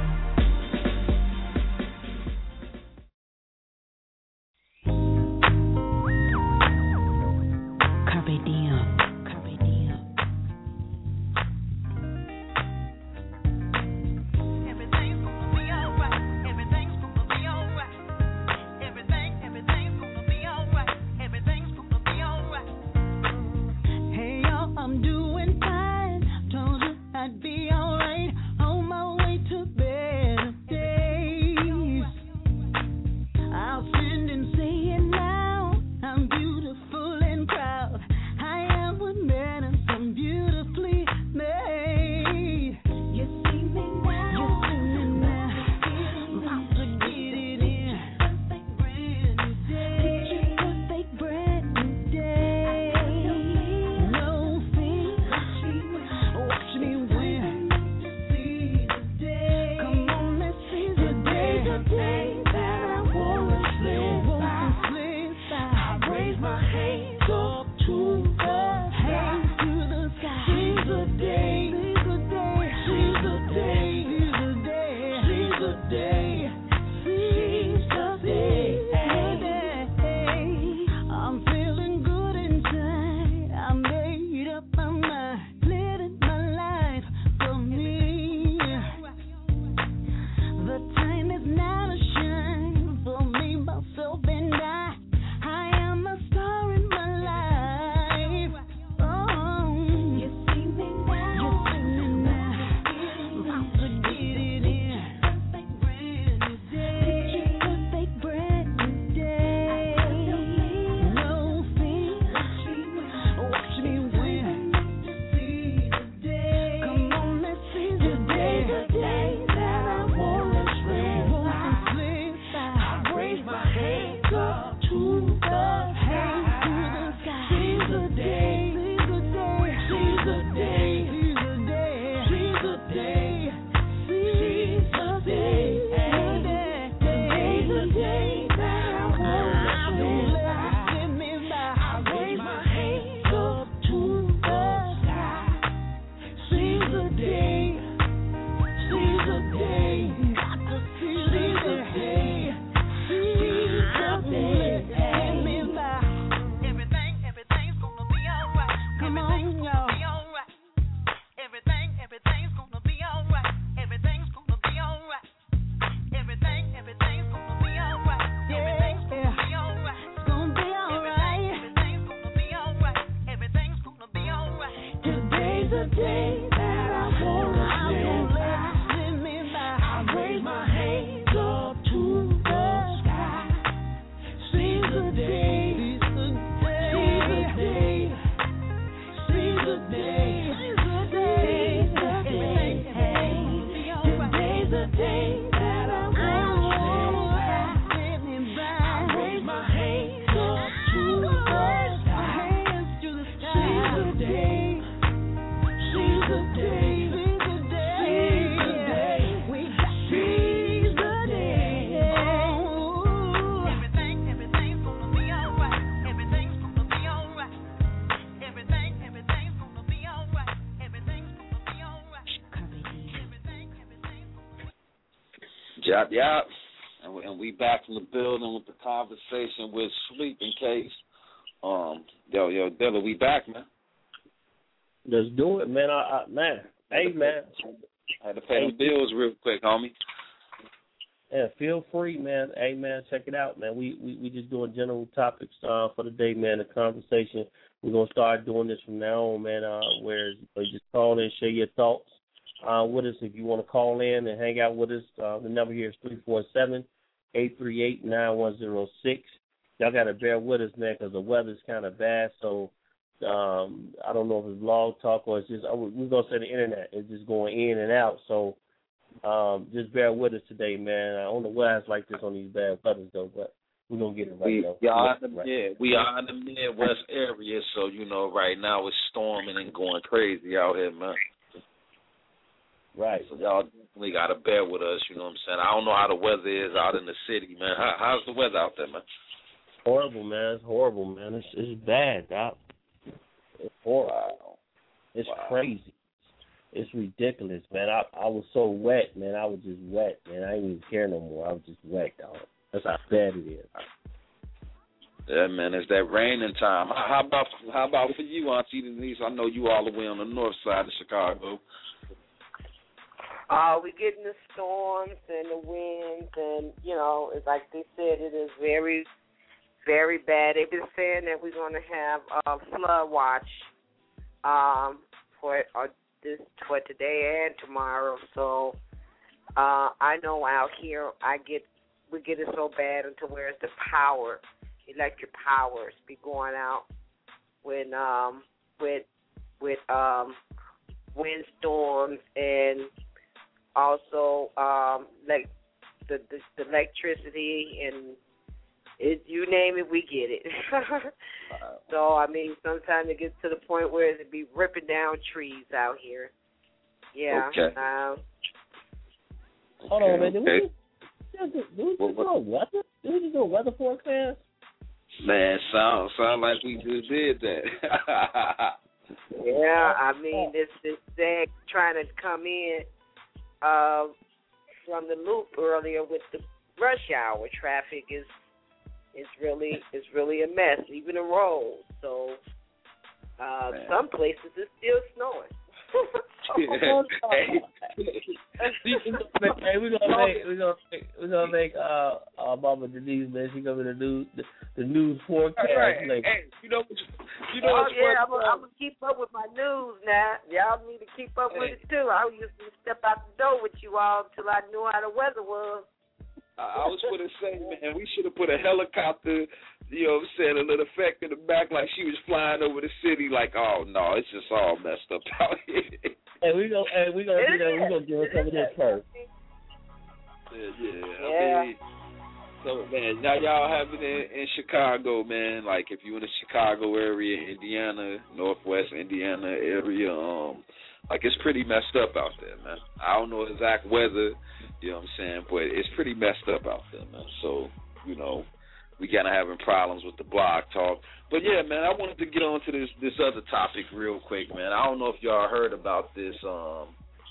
Yep, yep. And we, and we back from the building with the conversation with Sleeping Case. Um, yo, yo, Dilla, we back, man. Let's do it, man. I, I, man, hey, man. I had to pay the bills real quick, homie. Yeah, feel free, man. Hey, man, check it out, man. We we, we just doing general topics uh, for the day, man. The conversation. We're gonna start doing this from now on, man. Uh, where you just call in, share your thoughts uh, with us. If you want to call in and hang out with us, uh, the number here is three four seven, eight three eight, nine one zero six. Y'all got to bear with us, man, because the weather's kind of bad. So um, I don't know if it's Blog Talk or it's just, we're going to say the internet. It's just going in and out. So um, just bear with us today, man. I don't know why it's like this on these bad weathers, though, but We're gonna get it right We, though. we are in the right. yeah, we are in the Midwest area, so you know right now it's storming and going crazy out here, man. Right. So y'all definitely gotta bear with us. You know what I'm saying? I don't know how the weather is out in the city, man. How, how's the weather out there, man? Horrible, man. It's horrible, man. It's it's bad, Doc. It's horrible. Wow. It's Wow. crazy. It's ridiculous, man. I I was so wet, man. I was just wet, man. I didn't even care no more. I was just wet, dog. That's how bad it is. Yeah, man, it's that raining time. How, how about how about for you, Auntie Denise? I know you all the way on the north side of Chicago. Uh, we getting the storms and the winds, and you know, it's like they said, it is very, very bad. They've been saying that we're going to have a flood watch um, for uh, this for today and tomorrow. So uh, I know out here, I get we get it so bad until where's the power, electric powers be going out when um, with with um, windstorms and also um, like the, the the electricity and it, you name it, we get it. Wow. So I mean, sometimes it gets to the point where it be ripping down trees out here. Yeah. Okay. Um, Hold on, man. Did Okay. we just, did we just do a weather? Did we just do a weather forecast? Man, sound sound like we just did that. yeah, I mean, this this thing trying to come in uh, from the loop earlier with the rush hour traffic is is really is really a mess, even the roads. So uh, some places it's still snowing. hey, hey, we're gonna make we're gonna make we're gonna make uh, uh Mama Denise, man. She gonna be the news the, the news forecast. Right. Like, Hey, you know you know Oh what's yeah, funny? I'm gonna keep up with my news now. Y'all need to keep up with it too. I used to step out the door with you all until I knew how the weather was. I, I was gonna say, man, we should have put a helicopter, you know what I'm saying, a little effect in the back like she was flying over the city like, oh no, it's just all messed up out here. hey, we gonna hey, we gonna do that. We gonna give her some of this first. Yeah, yeah. Yeah. I mean, so man, now y'all have it in, in Chicago, man. Like if you in the Chicago area, Indiana, Northwest Indiana area, um, like it's pretty messed up out there, man. I don't know exact weather, you know what I'm saying, but it's pretty messed up out there, man. So, you know, we kind of having problems with the blog talk. But yeah, man, I wanted to get on to this this other topic real quick, man. I don't know if y'all heard about this. Um,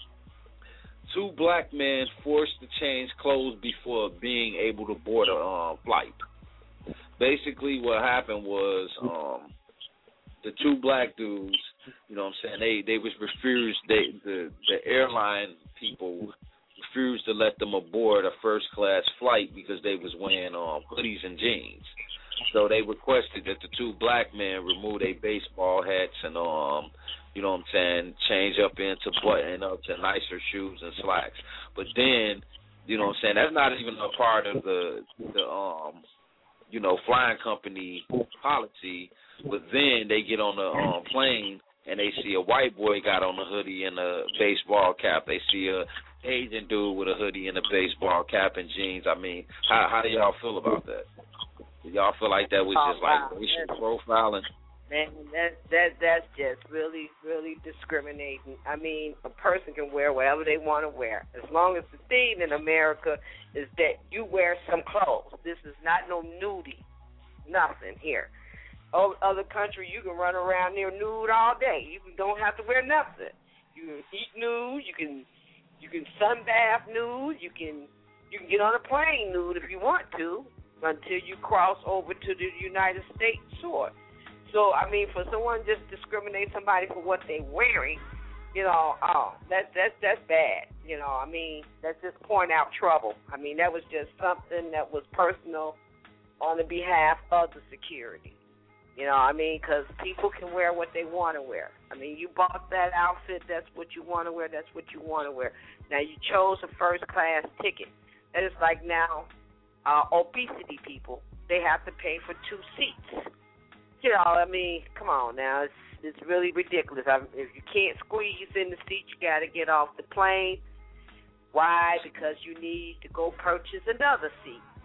two black men forced to change clothes before being able to board a um, flight. Basically, what happened was um, the two black dudes, you know what I'm saying, they, they was refused, they, the, the airline people refused to let them aboard a first-class flight because they was wearing um, hoodies and jeans. So they requested that the two black men remove their baseball hats and, um, you know what I'm saying, change up into button-ups and nicer shoes and slacks. But then, you know what I'm saying, that's not even a part of the, the um, you know, flying company policy. But then they get on the um, plane and they see a white boy got on a hoodie and a baseball cap. They see a Asian dude with a hoodie and a baseball cap and jeans. I mean, how how do y'all feel about that? Do y'all feel like that was Oh, just wow. like racial profiling? Man, that that that's just really, really discriminating. I mean, a person can wear whatever they want to wear. As long as the theme in America is that you wear some clothes. This is not no nudie. Nothing here. Oh, other country, you can run around there nude all day. You don't have to wear nothing. You can eat nude. You can you can sunbath nude. You can you can get on a plane nude if you want to until you cross over to the United States shore. So, I mean, for someone just discriminate somebody for what they're wearing, you know, oh, that, that, that's bad. You know, I mean, that's just pouring out trouble. I mean, that was just something that was personal on the behalf of the security. You know, I mean, because people can wear what they want to wear. I mean, you bought that outfit, that's what you want to wear, that's what you want to wear. Now, you chose a first-class ticket. That is like now uh, obesity people, they have to pay for two seats. You know, I mean, come on now. It's it's really ridiculous. I, if you can't squeeze in the seat, you got to get off the plane. Why? Because you need to go purchase another seat.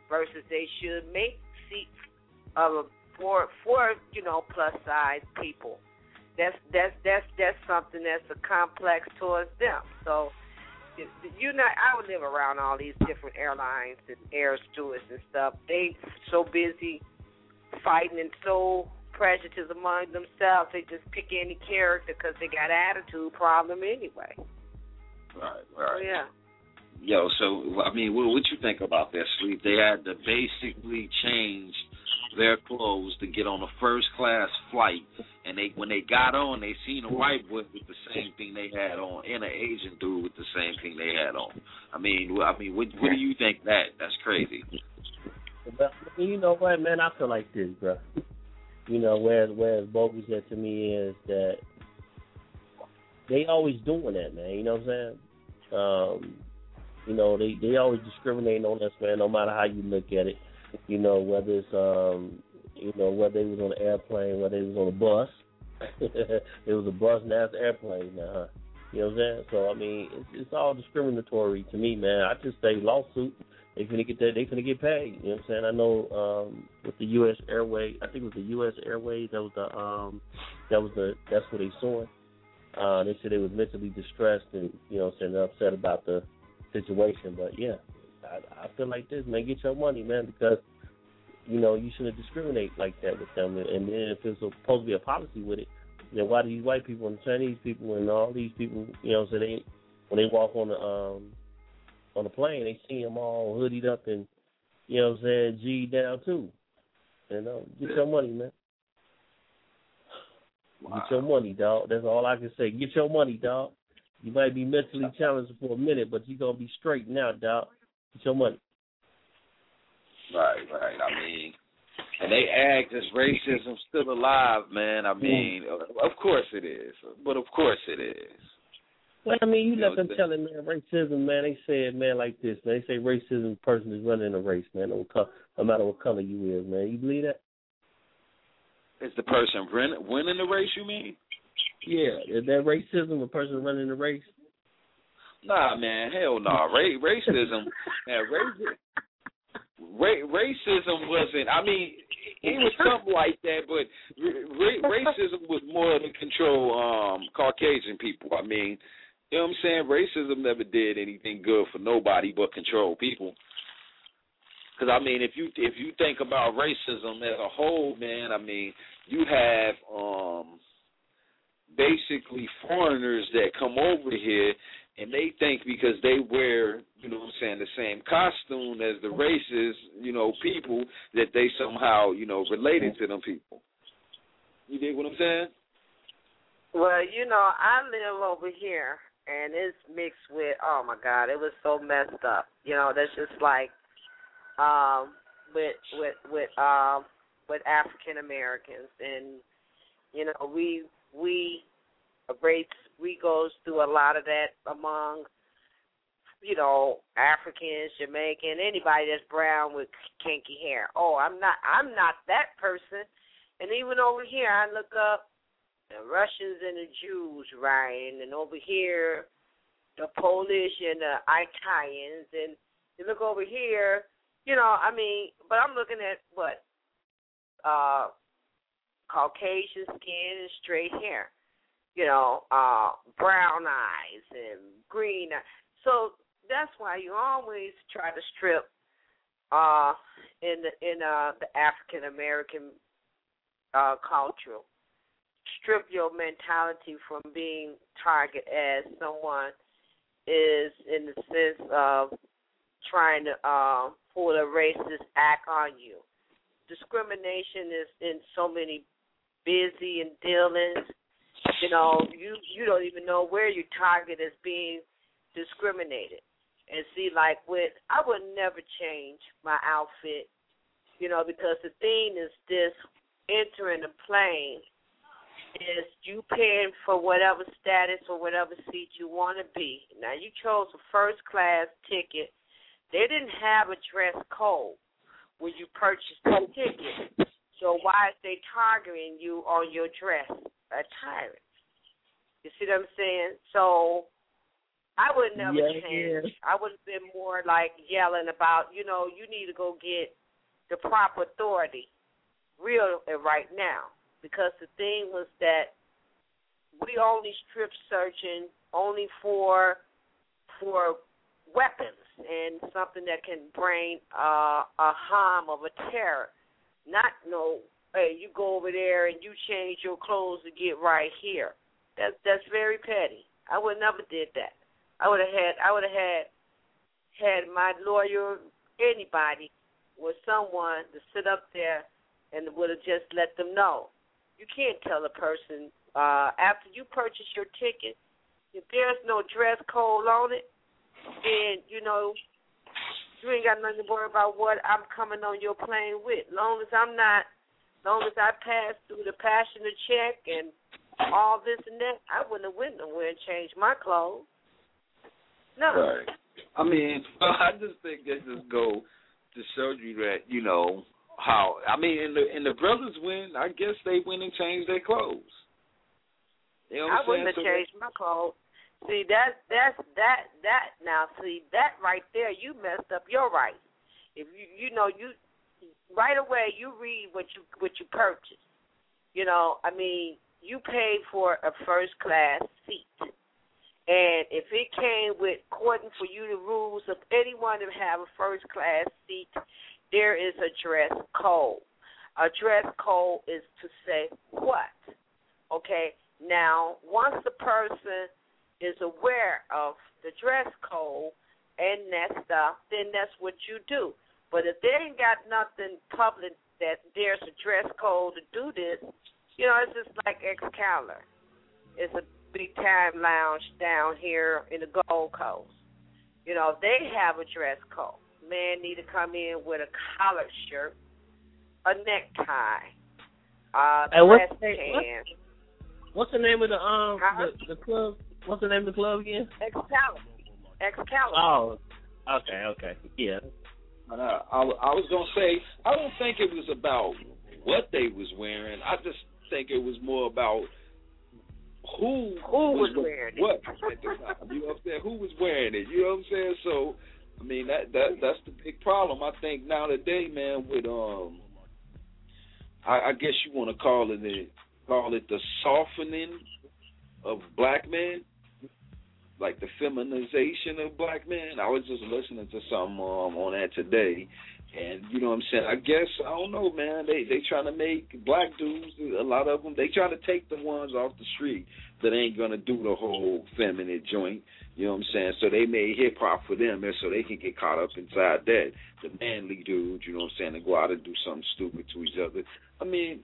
versus they should make seats uh, for for you know plus size people. That's that's that's that's something that's a complex towards them. So you know, I would live around all these different airlines and air stewards and stuff. They so busy fighting and so prejudiced among themselves, they just pick any character because they got an attitude problem anyway. Right, right. So, yeah. Yo, so, I mean, what, what you think about that, Sleep? They had to basically change their clothes to get on a first-class flight, and they when they got on, they seen a white boy with the same thing they had on, and an Asian dude with the same thing they had on. I mean, I mean, what, what do you think that? That's crazy. But, you know what, man? I feel like this, bro. You know, whereas, whereas Bogus said to me is that they always doing that, man. You know what I'm saying? Um, you know, they, they always discriminate on us, man, no matter how you look at it. You know, whether it's, um, you know, whether they was on an airplane, whether they was on a bus. It was a bus, now it's an airplane now, huh? You know what I'm saying? So, I mean, it's, it's all discriminatory to me, man. I just say lawsuit. They finna get that. They finna get paid. You know what I'm saying? I know um, with the U S Airways, I think it was the U S Airways. That was the um, that was the that's what they saw. Uh, they said they was mentally distressed and you know what I'm saying upset about the situation. But yeah, I, I feel like this, man. Get your money, man, because you know you shouldn't discriminate like that with them. And then if there's supposed to be a policy with it, then why do these white people and the Chinese people and all these people, you know, so they when they walk on the um. on the plane, they see them all hoodied up and, you know what I'm saying, G'd down too. You know, get your money, man. Wow. Get your money, dog. That's all I can say. Get your money, dog. You might be mentally challenged for a minute, but you're going to be straight now, dog. Get your money. Right, right. I mean, and they act as racism still alive, man. I mean, mm. of course it is. But of course it is. Well, I mean, you, you let them tell it, man. Racism, man. They say it, man, like this. Man. They say racism, person is running a race, man. No, no matter what color you is, man. You believe that? Is the person winning the race? You mean? Yeah. Is that racism? A person running the race? Nah, man. Hell no. Nah. Ra- racism, man. Racism. Ra- racism wasn't. I mean, it was something like that, but ra- racism was more to control um, Caucasian people. I mean. You know what I'm saying? Racism never did anything good for nobody but control people. Because, I mean, if you if you think about racism as a whole, man, I mean, you have um, basically foreigners that come over here and they think because they wear, you know what I'm saying, the same costume as the racist, you know, people, that they somehow, you know, related to them people. You dig what I'm saying? Well, you know, I live over here. And it's mixed with, oh, my God, it was so messed up. You know, that's just like um, with with with um, with African Americans. And, you know, we, we, race, we goes through a lot of that among, you know, Africans, Jamaican, anybody that's brown with kinky hair. Oh, I'm not, I'm not that person. And even over here, I look up, the Russians and the Jews, Ryan, and over here, the Polish and the Italians, and you look over here, you know, I mean, but I'm looking at what? Uh, Caucasian skin and straight hair, you know, uh, brown eyes and green eyes. So that's why you always try to strip uh, in the, in uh, the African American uh, culture. Strip your mentality from being targeted as someone is in the sense of trying to uh, pull a racist act on you. Discrimination is in so many busy and dealings. You know, you, you don't even know where you target as being discriminated. And see, like with, I would never change my outfit, you know, because the thing is this, entering the plane, is you paying for whatever status or whatever seat you want to be. Now, you chose a first-class ticket. They didn't have a dress code when you purchased the ticket. So why is they targeting you on your dress attire? You see what I'm saying? So I would never Yeah, change. yeah. I would have been more like yelling about, you know, you need to go get the proper authority real and right now. Because the thing was that we only strip searching only for for weapons and something that can bring uh, a harm of a terror. Not no, hey, you go over there and you change your clothes to get right here. That's that's very petty. I would never did that. I would have had I would have had had my lawyer, anybody, or someone to sit up there and would have just let them know. You can't tell a person uh, after you purchase your ticket, if there's no dress code on it, then, you know, you ain't got nothing to worry about what I'm coming on your plane with. Long as I'm not, long as I pass through the passenger check and all this and that, I wouldn't have went nowhere and changed my clothes. No. Right. I mean, I just think that just go to show you that, you know, how, I mean, and the, and the brothers win, I guess they went and changed their clothes. You know what I I'm wouldn't saying? have So changed my clothes. See, that, that's, that, that, now, see, that right there, you messed up your rights. If you, you know, you, right away, you read what you, what you purchased. You know, I mean, you paid for a first-class seat. And if it came with, according for you, the rules of anyone to have a first-class seat, there is a dress code. A dress code is to say what? Okay? Now, once the person is aware of the dress code and that stuff, then that's what you do. But if they ain't got nothing public that there's a dress code to do this, you know, it's just like Excalibur. It's a big-time lounge down here in the Gold Coast. You know, they have a dress code. Man need to come in with a collared shirt, a necktie, uh, Hey, what's dress the name- what? pants. What's the name of the um Huh? the, the club? What's the name of the club again? Excalibur. Excalibur. Oh, okay, okay, yeah. But, uh, I, I was going to say, I don't think it was about what they was wearing. I just think it was more about who, Who was was wearing it. what at the time. You know what I'm saying? Who was wearing it? You know what I'm saying? So, I mean, that that that's the big problem. I think nowadays, man, with um, I, I guess you want to call it the, call it the softening of black men, like the feminization of black men. I was just listening to something um, on that today, and you know what I'm saying. I guess I don't know, man. They they trying to make black dudes, a lot of them, they trying to take the ones off the street that ain't gonna do the whole feminine joint. You know what I'm saying? So they made hip hop for them, and so they can get caught up inside that. The manly dudes, you know what I'm saying, to go out and do something stupid to each other. I mean,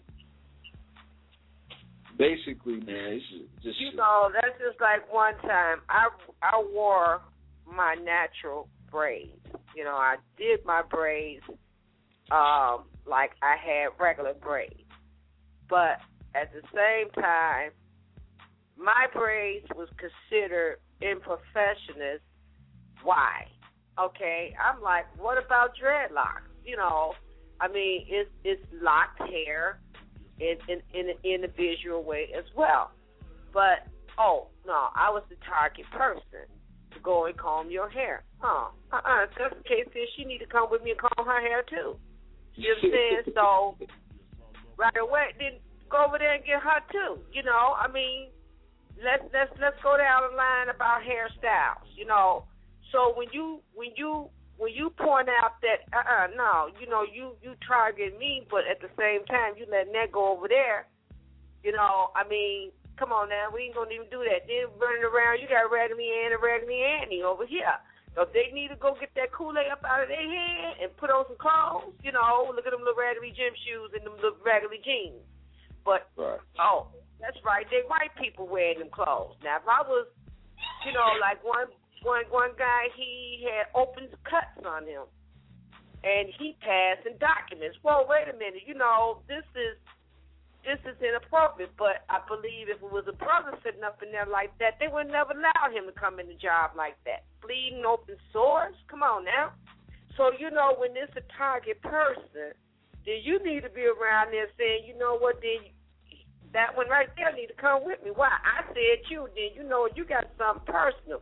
basically, man, it's just You know, that's just like one time I I wore my natural braids. You know, I did my braids um, like I had regular braids. But at the same time, my braids was considered imperfectionist. Why? Okay, I'm like, what about dreadlocks? You know, I mean, it's it's locked hair in in, in an individual way as well. But oh no, I was the target person to go and comb your hair. Oh, uh-uh. If that's the case, then she need to come with me and comb her hair too. You know what I'm saying? So right away, then go over there and get her too. You know, I mean, let's let's let's go down the line about hairstyles. You know, so when you when you when you point out that uh uh no, you know, you you target me, but at the same time you letting that go over there. You know, I mean, come on now, we ain't gonna even do that. Then running around, you got Raggedy Ann and Raggedy Annie over here. So if they need to go get that Kool-Aid up out of their head and put on some clothes, you know, look at them little raggedy gym shoes and them little raggedy jeans. But right. Oh, that's right, they white people wearing them clothes. Now if I was, you know, like one one one guy, he had open cuts on him, and he passed in documents. Well, wait a minute, you know, this is this is inappropriate. But I believe if it was a brother sitting up in there like that, they would never allow him to come in the job like that. Bleeding open sores? Come on now. So, you know, when it's a target person, then you need to be around there saying, you know what, then that one right there need to come with me. Why? I said you, then you know you got something personal.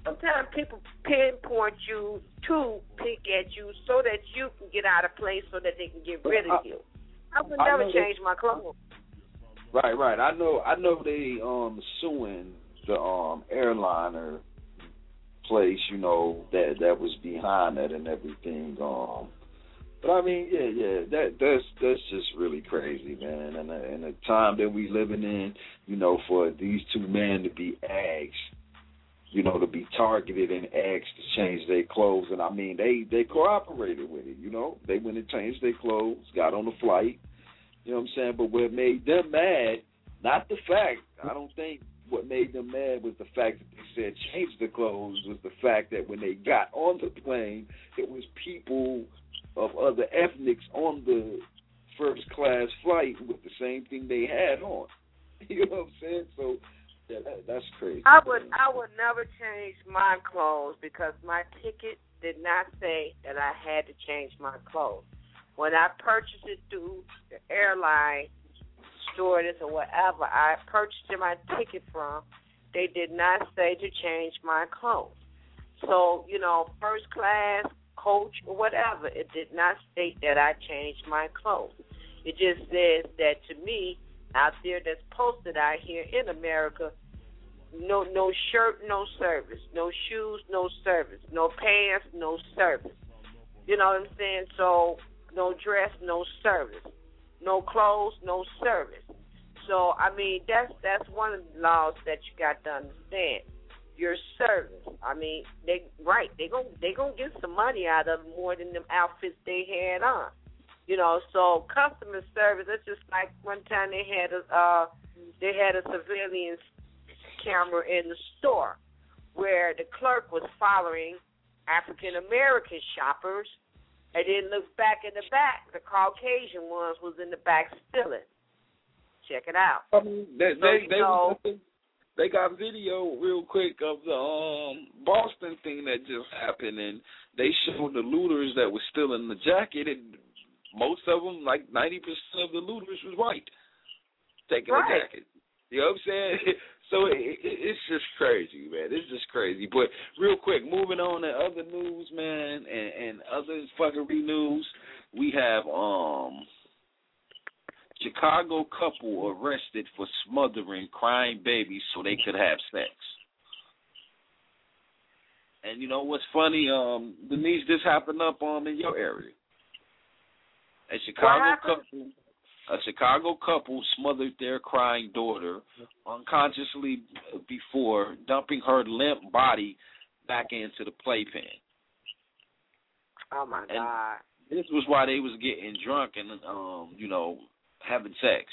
sometimes people pinpoint you to pick at you so that you can get out of place so that they can get rid of you. I would I never know change they, my clothes. Right, right. I know. I know they um suing the um airliner place. You know that that was behind that and everything. Um, but I mean, yeah, yeah. That that's that's just really crazy, man. And and the time that we living in, you know, for these two men to be asked, you know, to be targeted and asked to change their clothes, and I mean, they they cooperated with it. You know, they went and changed their clothes, got on the flight. You know what I'm saying? But what made them mad, not the fact, I don't think what made them mad was the fact that they said change the clothes, was the fact that when they got on the plane, it was people of other ethnics on the first class flight with the same thing they had on. You know what I'm saying? So yeah, that, that's crazy. I would I would never change my clothes because my ticket did not say that I had to change my clothes. When I purchased it through the airline, stewardess or whatever I purchased my ticket from, they did not say to change my clothes. So, you know, first class, coach, or whatever, it did not state that I changed my clothes. It just says that to me, out there that's posted out here in America, no no shirt, no service, no shoes, no service, no pants, no service. You know what I'm saying? So no dress, no service. No clothes, no service. So, I mean, that's that's one of the laws that you got to understand. Your service. I mean, they right, they gon' they gonna get some money out of it more than them outfits they had on. You know, so customer service, it's just like one time they had a uh they had a surveillance camera in the store where the clerk was following African American shoppers. And then look back in the back. The Caucasian ones was in the back stealing. Check it out. I mean, they so, they they, know, was, they got video real quick of the um Boston thing that just happened, and they showed the looters that was stealing the jacket, and most of them, like ninety percent of the looters, was white, taking right. the jacket. You know what I'm saying? So it, it, it's just crazy, man. It's just crazy. But real quick, moving on to other news, man, and, and other fuckery news, we have um Chicago couple arrested for smothering crying babies so they could have sex. And you know what's funny, um, Denise, this happened up um in your area. A Chicago couple. A Chicago couple smothered their crying daughter unconsciously before dumping her limp body back into the playpen. Oh, my and God. This was why they was getting drunk and, um, you know, having sex.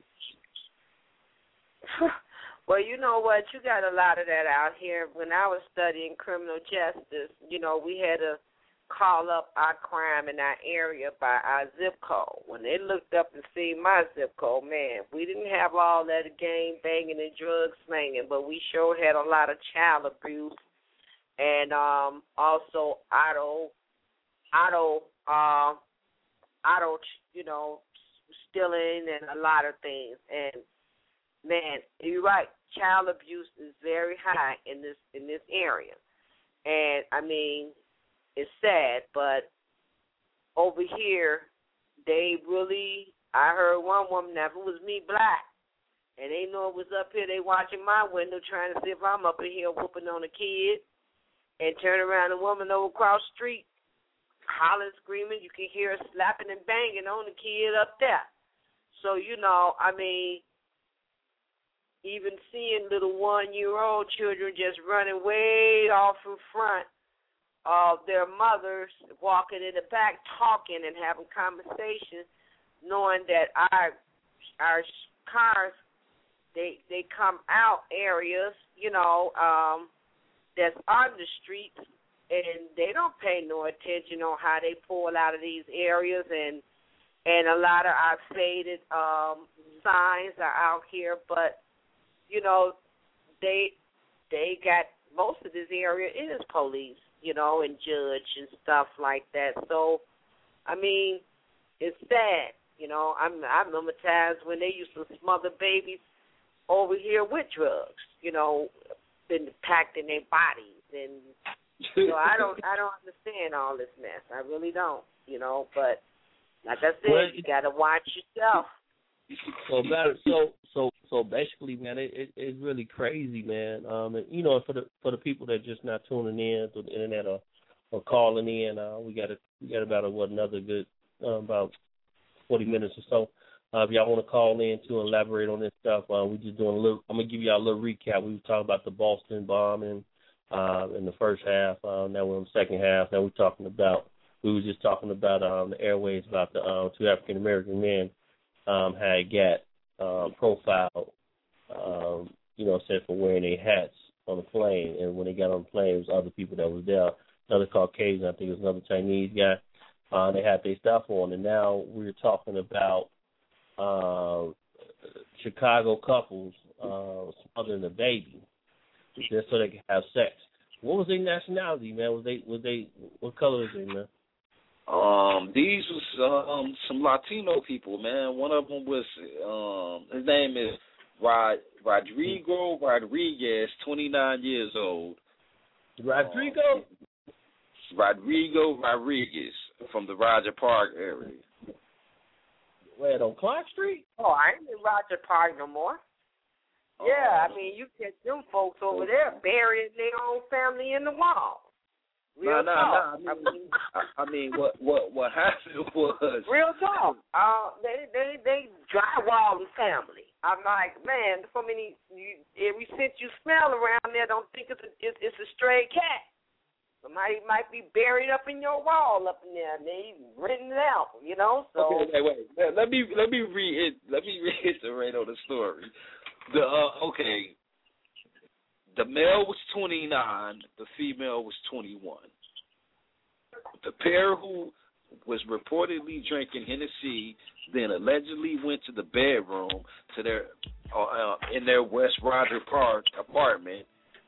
Well, you know what? You got a lot of that out here. When I was studying criminal justice, you know, we had a call up our crime in our area by our zip code. When they looked up and see my zip code, man, we didn't have all that gang banging and drug slinging, but we sure had a lot of child abuse and um, also auto, auto, uh, auto, you know, stealing and a lot of things. And man, you're right. Child abuse is very high in this in this area, and I mean. It's sad, but over here, they really, I heard one woman, now if it was me black, and they know it was up here, they watching my window trying to see if I'm up in here whooping on a kid, and turn around, a woman over across the street, hollering, screaming, you can hear her slapping and banging on the kid up there. So, you know, I mean, even seeing little one-year-old children just running way off in front of their mothers walking in the back talking and having conversations, knowing that our our cars, they they come out areas, you know, um, that's on the streets, and they don't pay no attention on how they pull out of these areas, and and a lot of our faded um, signs are out here, but, you know, they they got most of this area is police. You know, and judge and stuff like that. So, I mean, it's sad. You know, I'm, I remember times when they used to smother babies over here with drugs, you know, been packed in their bodies and you know, I don't, I don't understand all this mess. I really don't, you know. But like I said, Well, you got to watch yourself. So about it, so so so basically, man, it, it it's really crazy, man. Um, and, you know, for the for the people that just not tuning in through the internet or, or calling in, uh, we got a, we got about a, what another good uh, about forty minutes or so. Uh, if y'all want to call in to elaborate on this stuff, uh, we just doing a little. I'm gonna give y'all a little recap. We were talking about the Boston bombing uh, in the first half. Uh, now we're in the second half. Now we're talking about. We were just talking about um, the airways about the uh, two African American men. Um, had got um, profiled, um, you know, said for wearing their hats on the plane, and when they got on the plane, it was other people that was there. Another Caucasian, I think it was another Chinese guy. Uh, they had their stuff on, and now we're talking about uh, Chicago couples uh, smothering a baby just so they could have sex. What was their nationality, man? Was they was they what color was they, man? Um, these was um some Latino people, man. One of them was um his name is Rod Rodrigo Rodriguez, twenty-nine years old. Rodrigo. Um, Rodrigo Rodriguez from the Roger Park area. Wait, on Clark Street? Oh, I ain't in Roger Park no more. Yeah, I mean, you catch them folks over there burying their own family in the wall. Real no, no, talk. no. I mean, I mean, what, what, what happened was real talk. Uh, they, they, they drywall the family. I'm like, man, so many. You, every scent you smell around there, don't think it's a, it's, it's a stray cat. Somebody might be buried up in your wall up in there, and they written it out. You know, so. Okay, wait, wait. Let me let me re let me reiterate on the story. The uh, okay. The male was twenty-nine, the female was twenty-one. The pair who was reportedly drinking Hennessy then allegedly went to the bedroom to their uh, in their West Roger Park apartment,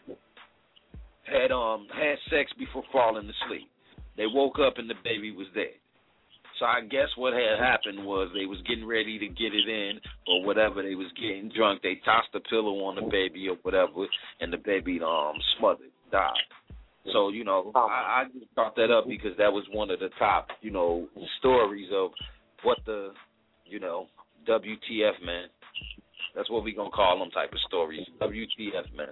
had um had sex before falling asleep. They woke up and the baby was dead. So I guess what had happened was they was getting ready to get it in or whatever. They was getting drunk. They tossed a pillow on the baby or whatever, and the baby um smothered, died. So, you know, I, I just brought that up because that was one of the top, you know, stories of what the, you know, W T F, man. That's what we going to call them type of stories, W T F, man.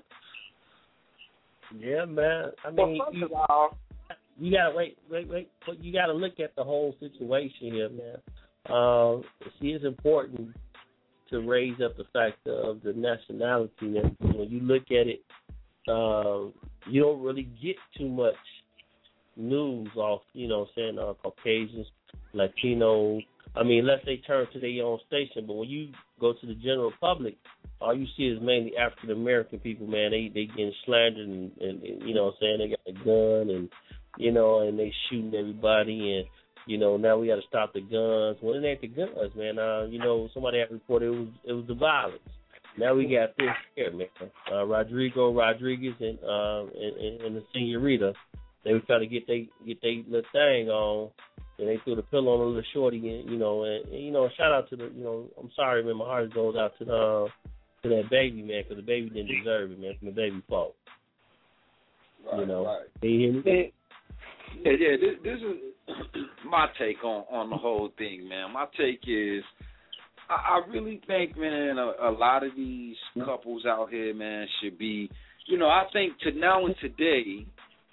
Yeah, man. I mean, well, first you, of all, you gotta wait, wait, wait. But you gotta look at the whole situation here, man. Um, see, it's important to raise up the fact of the nationality. And when you look at it, um, you don't really get too much news off, you know, saying uh, Caucasians, Latinos. I mean, unless they turn to their own station. But when you go to the general public, all you see is mainly African American people, man. They they getting slandered and, and, and you know what I'm saying, they got a gun and you know, and they shooting everybody and you know, now we gotta stop the guns. Well, it ain't the guns, man. Uh, you know, somebody had reported it was it was the violence. Now we got this here, man. Uh, Rodrigo Rodriguez and uh and, and the senorita, they were trying to get they get they little thing on. And they threw the pillow on a little shorty, and you know, and, and you know, shout out to the, you know, I'm sorry, man, my heart goes out to the, uh, to that baby, man, because the baby didn't deserve it, man, from the baby fault. Right, you know, right. Can you hear me? Yeah, yeah. This, this is my take on on the whole thing, man. My take is, I, I really think, man, a, a lot of these couples out here, man, should be, you know, I think to now and today.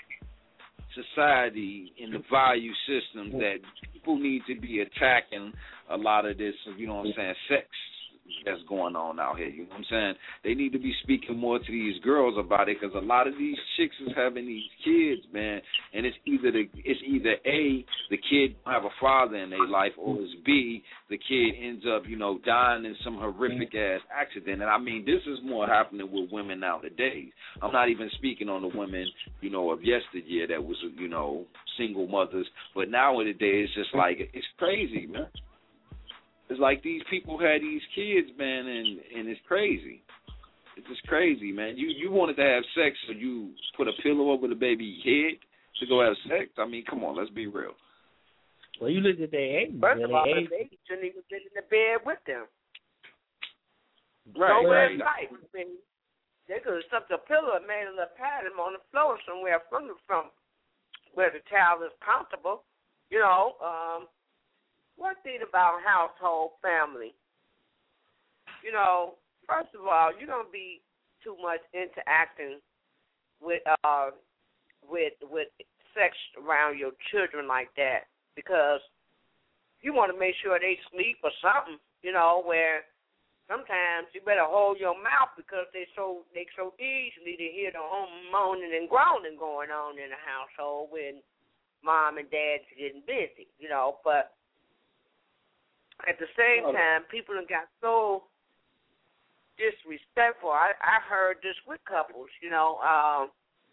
Society and the value systems that people need to be attacking a lot of this, you know what I'm saying, sex that's going on out here, you know what I'm saying? They need to be speaking more to these girls about it because a lot of these chicks is having these kids, man, and it's either the it's either A, the kid don't have a father in their life, or it's B, the kid ends up, you know, dying in some horrific ass accident. And I mean, this is more happening with women nowadays. I'm not even speaking on the women, you know, of yesteryear that was, you know, single mothers, but nowadays it's just like it's crazy, man. It's like these people had these kids, man, and, and it's crazy. It's just crazy, man. You you wanted to have sex, so you put a pillow over the baby's head to go have sex? I mean, come on, let's be real. Well, you look at their age. First man, of all, they the age. baby shouldn't even been in the bed with them. Right, Nowhere right. in sight, baby. they could have stuck a pillow and made a little pattern on the floor somewhere from the, from where the child is comfortable. You know, um, one thing about household family, you know, first of all, you don't be too much interacting with uh with with sex around your children like that, because you want to make sure they sleep or something, you know, where sometimes you better hold your mouth because they so they so easily to hear the home moaning and groaning going on in the household when mom and dad's getting busy, you know. But at the same time, people have got so disrespectful. I, I heard this with couples, you know, um,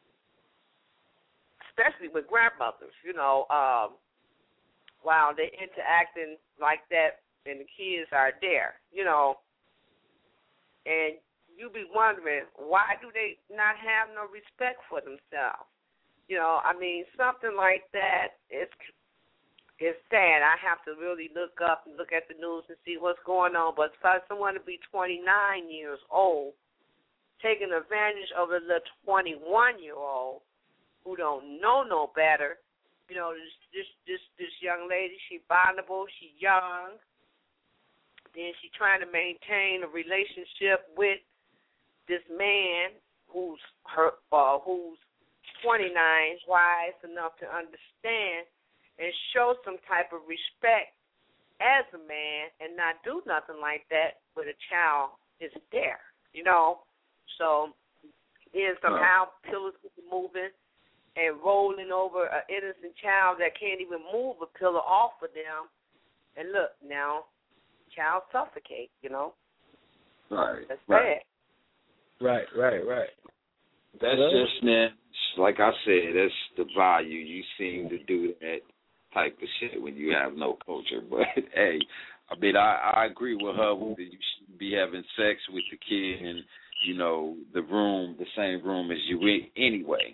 especially with grandmothers, you know, um, while they're interacting like that and the kids are there, you know, and you be wondering, why do they not have no respect for themselves? You know, I mean, something like that is is sad. I have to really look up and look at the news and see what's going on. But for someone to be twenty-nine years old, taking advantage of a little twenty-one-year-old who don't know no better, you know, this this this, this young lady, she vulnerable, she young, then she trying to maintain a relationship with this man who's her, uh, who's twenty-nine, wise enough to understand and show some type of respect as a man and not do nothing like that when a child is there, you know. So then somehow uh. pillows get moving and rolling over an innocent child that can't even move a pillow off of them. And look, now, child suffocate, you know. Right. That's right. bad. Right, right, right. That's well, just, man, like I said, that's the value. You seem to do that type of shit when you have no culture. But, hey, I mean, I, I agree with her that you should be having sex with the kid in, you know, the room, the same room as you in anyway.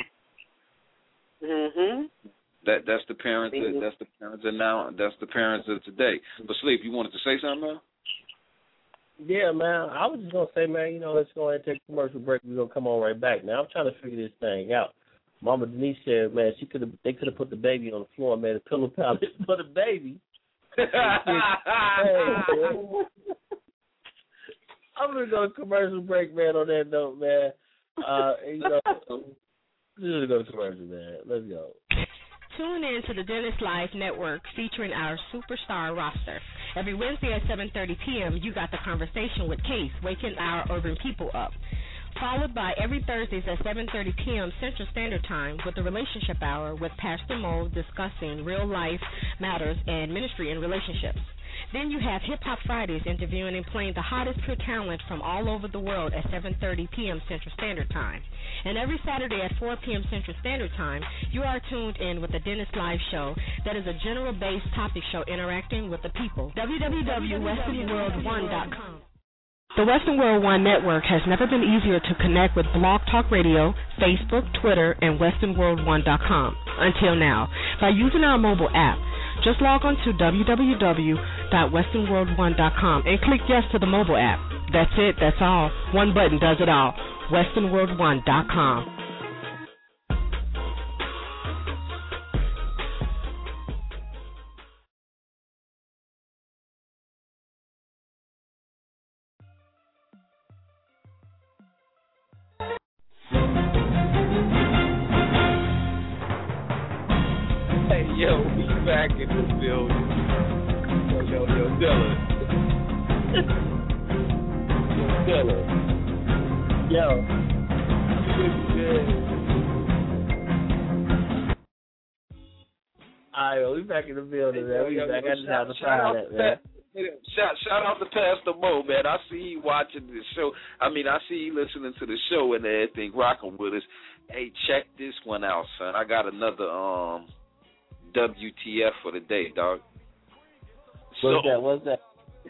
Mhm. That that's the parents. Mm-hmm. That's the parents of now. That's the parents of today. But Sleep, you wanted to say something, man? Yeah, man. I was just gonna say, man. You know, let's go ahead and take a commercial break. We're gonna come on right back. Now I'm trying to figure this thing out. Mama Denise said, man, she could have. They could have put the baby on the floor and made a pillow pallet for the baby. Hey, I'm gonna go to commercial break, man. On that note, man. Uh, you know, let's go to commercial, man. Let's go. Tune in to the Dennis Live Network featuring our superstar roster. Every Wednesday at seven thirty p.m., you got the conversation with Case, waking our urban people up. Followed by every Thursdays at seven thirty p.m. Central Standard Time with the Relationship Hour with Pastor Mo discussing real life matters and ministry and relationships. Then you have Hip Hop Fridays interviewing and playing the hottest pure talent from all over the world at seven thirty p.m. Central Standard Time. And every Saturday at four p.m. Central Standard Time, you are tuned in with the Dennis Live Show that is a general-based topic show interacting with the people. w w w dot western world one dot com. The Western World One Network has never been easier to connect with Blog Talk Radio, Facebook, Twitter, and western world one dot com until now by using our mobile app. Just log on to w w w dot western world one dot com and click yes to the mobile app. That's it. That's all. One button does it all. western world one dot com. Hey, yo, we back in this building. Yo, yo, yo, Dylan. Yo, Dylan. Yo. All right, well, we back in the building, man. We back. I just have to try that, man. Shout, shout out to Pastor Mo, man. I see you watching this show. I mean, I see you listening to the show and everything, rocking with us. Hey, check this one out, son. I got another um W T F for the day, dog. What's so, that? What's that?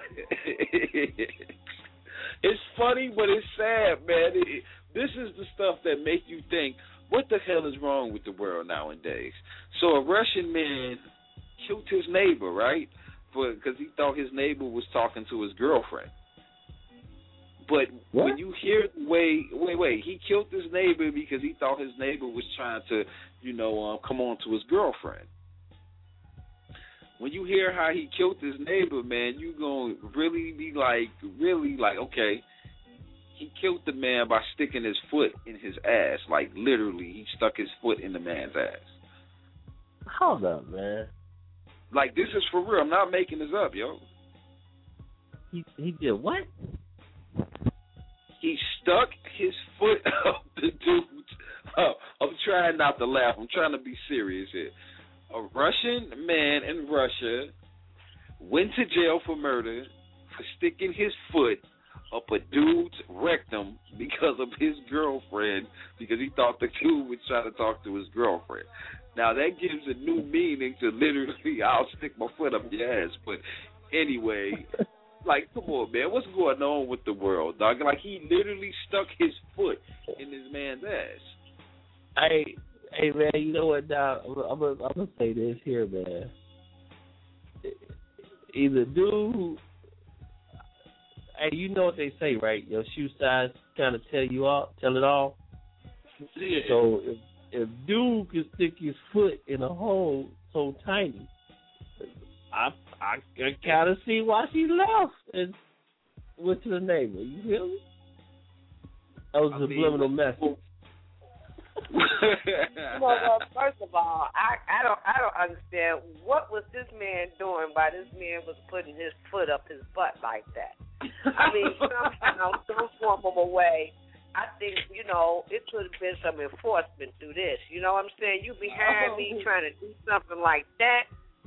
It's funny, but it's sad, man. It, this is the stuff that make you think, what the hell is wrong with the world nowadays? So a Russian man killed his neighbor, right? Because he thought his neighbor was talking to his girlfriend. But What? when you hear the way, wait, wait, he killed his neighbor because he thought his neighbor was trying to, you know, um, come on to his girlfriend. When you hear how he killed his neighbor, man, you gonna really be like, really like, okay, he killed the man by sticking his foot in his ass, like literally, he stuck his foot in the man's ass. Hold up, man. Like, this is for real. I'm not making this up, yo. He he did what? He stuck his foot up the dude. Oh, I'm trying not to laugh. I'm trying to be serious here. A Russian man in Russia went to jail for murder for sticking his foot up a dude's rectum because of his girlfriend, because he thought the dude was trying to talk to his girlfriend. Now, that gives a new meaning to literally, I'll stick my foot up your ass. But anyway, like, come on, man. What's going on with the world, dog? Like, he literally stuck his foot in this man's ass. Hey, hey, man, you know what, dog? I'm going I'm to say this here, man. Either dude, hey, you know what they say, right? Your shoe size kind of tell you all, tell it all. Yeah. So if, if dude can stick his foot in a hole so tiny, I I, I kind of see why she left and went to the neighbor. You feel me? That was a subliminal message. Well, well, first of all, I, I don't I don't understand what was this man doing by this man was putting his foot up his butt like that. I mean, somehow, some form of a way, I think, you know, it could have been some enforcement through this. You know what I'm saying? You behind me trying to do something like that,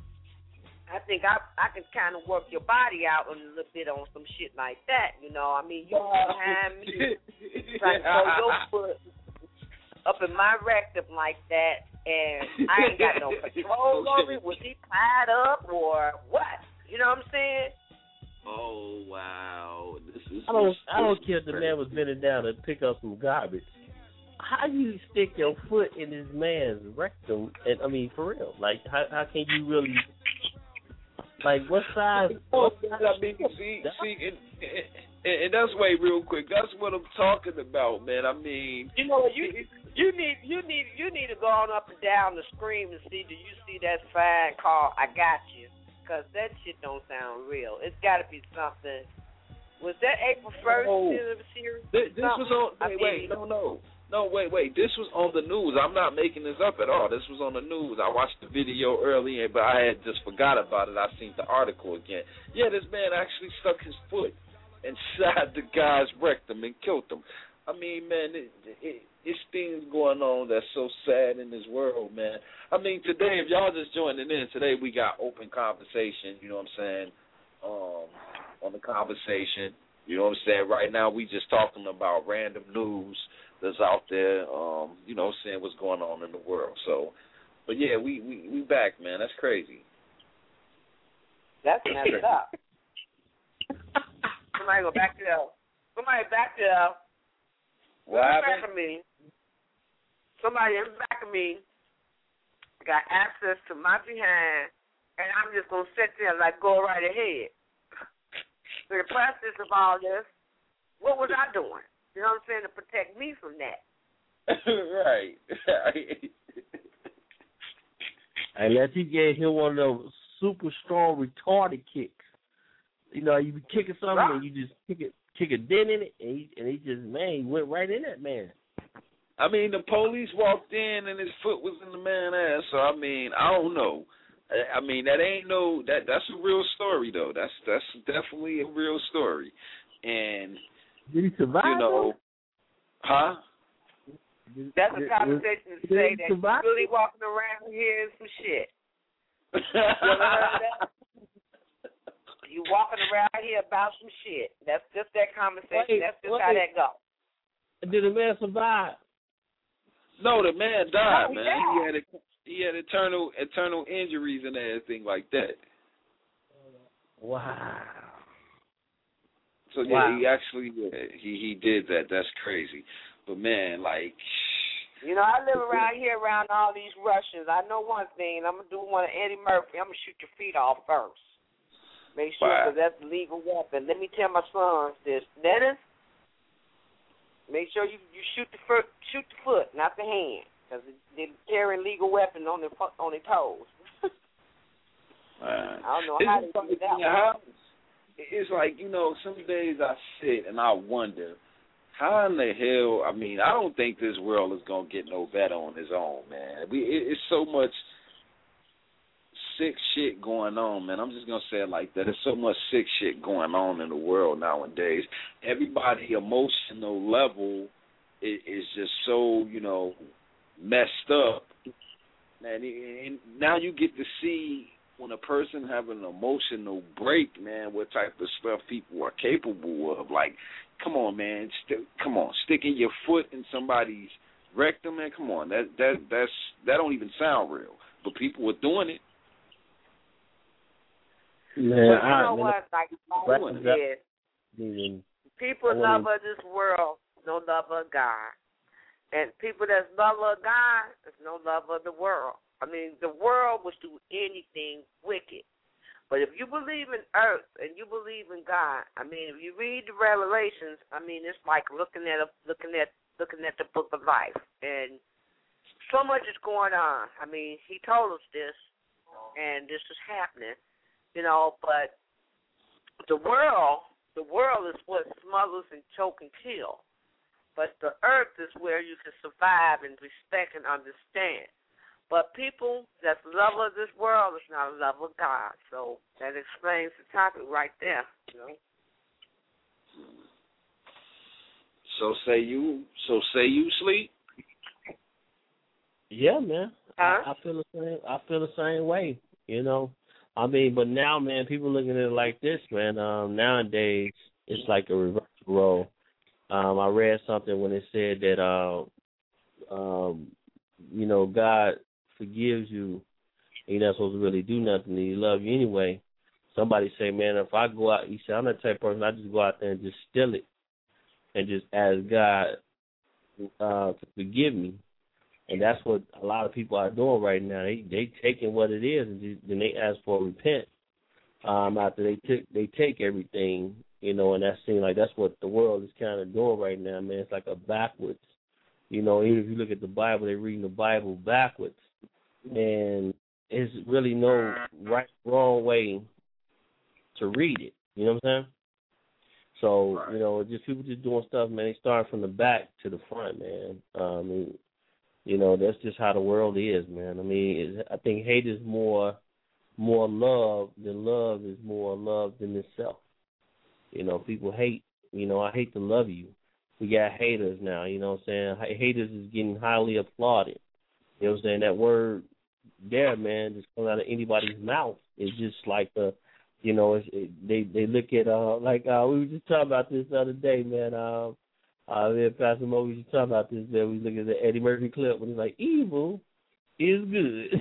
I think I I can kind of work your body out a little bit on some shit like that. You know, I mean, you behind me trying to throw your foot up in my rectum like that, and I ain't got no control over it. Was he tied up or what? You know what I'm saying? Oh, wow. This is I don't I don't care if the man was bending down to pick up some garbage. How do you stick your foot in this man's rectum? And I mean, for real, like how how can you really? Like, what size? Oh, I mean, see, see, and, and, and that's way real quick. That's what I'm talking about, man. I mean, you know, you you need you need you need to go on up and down the screen and see. Do you see that sign called "I Got You"? Because that shit don't sound real. It's got to be something. Was that April first Oh. in the series? This, this was on. I Wait, mean, wait, no, no. No, wait, wait. This was on the news. I'm not making this up at all. This was on the news. I watched the video earlier, but I had just forgot about it. I seen the article again. Yeah, this man actually stuck his foot inside the guy's rectum and killed him. I mean, man, it, it, it's things going on that's so sad in this world, man. I mean, today, if y'all just joining in, today we got open conversation, you know what I'm saying, um, on the conversation. You know what I'm saying? Right now we just talking about random news that's out there, um, you know, saying what's going on in the world. So, but yeah, we, we, we back, man. That's crazy. That's messed up. Somebody go back it up. Somebody back it up. What in happened? back of me. Somebody in back of me got access to my behind, and I'm just gonna sit there like, go right ahead. So the process of all this, what was I doing? You know what I'm saying, to protect me from that. Right. Unless he gave him one of those super strong retarded kicks. You know, you be kicking something Right. and you just kick it, kick a dent in it, and he, and he just, man, he went right in that man. I mean, the police walked in and his foot was in the man's ass. So I mean, I don't know. I, I mean, that ain't no that. That's a real story though. That's that's definitely a real story. And Did he survive? you know, huh? Did, That's a did- conversation to did say he that survive? you really walking around here is some shit. You ever heard that? You walking around here about some shit. That's just that conversation. Wait, That's just wait. how that go. Did the man survive? No, the man died, No, he man. died. He had a, he had eternal eternal injuries and everything like that. Wow. So yeah, Wow. he actually yeah, he he did that. That's crazy. But man, like, You know, I live around here around all these Russians. I know one thing. I'm going to do one of Eddie Murphy. I'm going to shoot your feet off first. Make sure, Wow. because that's a legal weapon. Let me tell my sons this. Dennis, Make sure you, you shoot the foot, shoot the foot, not the hand, because they're carrying legal weapons on their on their toes. Man. I don't know it's how they do that. How, it's like, you know, some days I sit and I wonder, how in the hell, I mean, I don't think this world is going to get no better on its own, man. We it, It's so much sick shit going on, man. I'm just going to say it like that. There's so much sick shit going on in the world nowadays. Everybody emotional level is, is just so, you know, messed up. Man, and now you get to see when a person having an emotional break, man, what type of stuff people are capable of. Like, come on, man, st- come on, sticking your foot in somebody's rectum, man, come on, that that that's that don't even sound real, but people are doing it. Man, but you I, know man, what? Like right, said, mean, people love of this world, no love of God, and people that's love of God is no love of the world. I mean, the world will do anything wicked. But if you believe in earth and you believe in God, I mean, if you read the Revelations, I mean, it's like looking at a, looking at looking at the book of life, and so much is going on. I mean, He told us this, and this is happening, you know. But the world, the world is what smothers and choke and kill. But the earth is where you can survive and respect and understand. But people that's love of this world is not a love of God. So that explains the topic right there. You know? So say you so say you sleep? Yeah, man. Huh? I, I feel the same I feel the same way, you know. I mean, but now, man, people looking at it like this, man. Um, nowadays it's like a reverse role. Um, I read something when it said that uh, um, you know, God forgives you, and you're not supposed to really do nothing, and He loves you anyway. Somebody say, man, if I go out, he said, I'm that type of person, I just go out there and just steal it and just ask God uh, to forgive me. And that's what a lot of people are doing right now. They they taking what it is, and just, then they ask for repent um, after they took they take everything, you know. And that seems like that's what the world is kind of doing right now, man. It's like a backwards, you know. Even if you look at the Bible, they're reading the Bible backwards. And there's really no right, wrong way to read it. You know what I'm saying? So, you know, just people just doing stuff, man. They start from the back to the front, man. Um, and, you know, that's just how the world is, man. I mean, it, I think hate is more more love than love is more love than itself. You know, people hate. You know, I hate to love you. We got haters now, you know what I'm saying? Haters is getting highly applauded. You know what I'm saying? That word there, man, just coming out of anybody's mouth is just like a, you know, it's, it, they they look at uh like uh we were just talking about this the other day, man. Um, uh, me and Pastor Mo, we were just talking about this, man. We look at the Eddie Murphy clip when he's like, evil is good.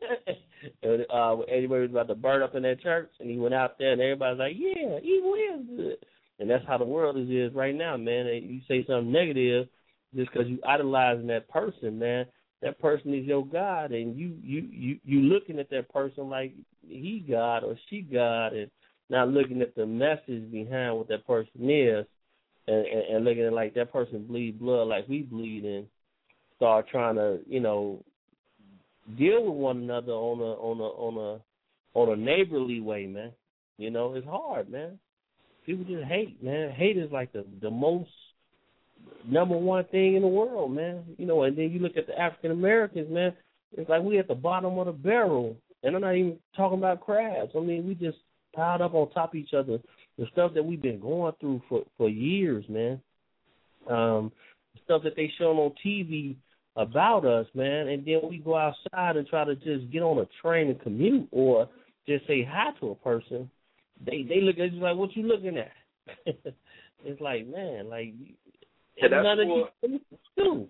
and uh, when Eddie Murphy was about to burn up in that church, and he went out there, and everybody's like, yeah, evil is good. And that's how the world is, is right now, man. And you say something negative just because you idolizing that person, man. That person is your God, and you you you you looking at that person like he God or she God, and not looking at the message behind what that person is, and, and, and looking at like that person bleed blood like we bleed, and start trying to you know deal with one another on a on a on a on a neighborly way, man. You know, it's hard, man. People just hate, man. Hate is like the the most number one thing in the world, man. You know, and then you look at the African Americans, man. It's like we at the bottom of the barrel, and I'm not even talking about crabs. I mean, we just piled up on top of each other. The stuff that we've been going through for, for years, man. Um, stuff that they show on T V about us, man, and then we go outside and try to just get on a train and commute or just say hi to a person. They they look at you like, what you looking at? It's like, man, like. Yeah, that's more, do.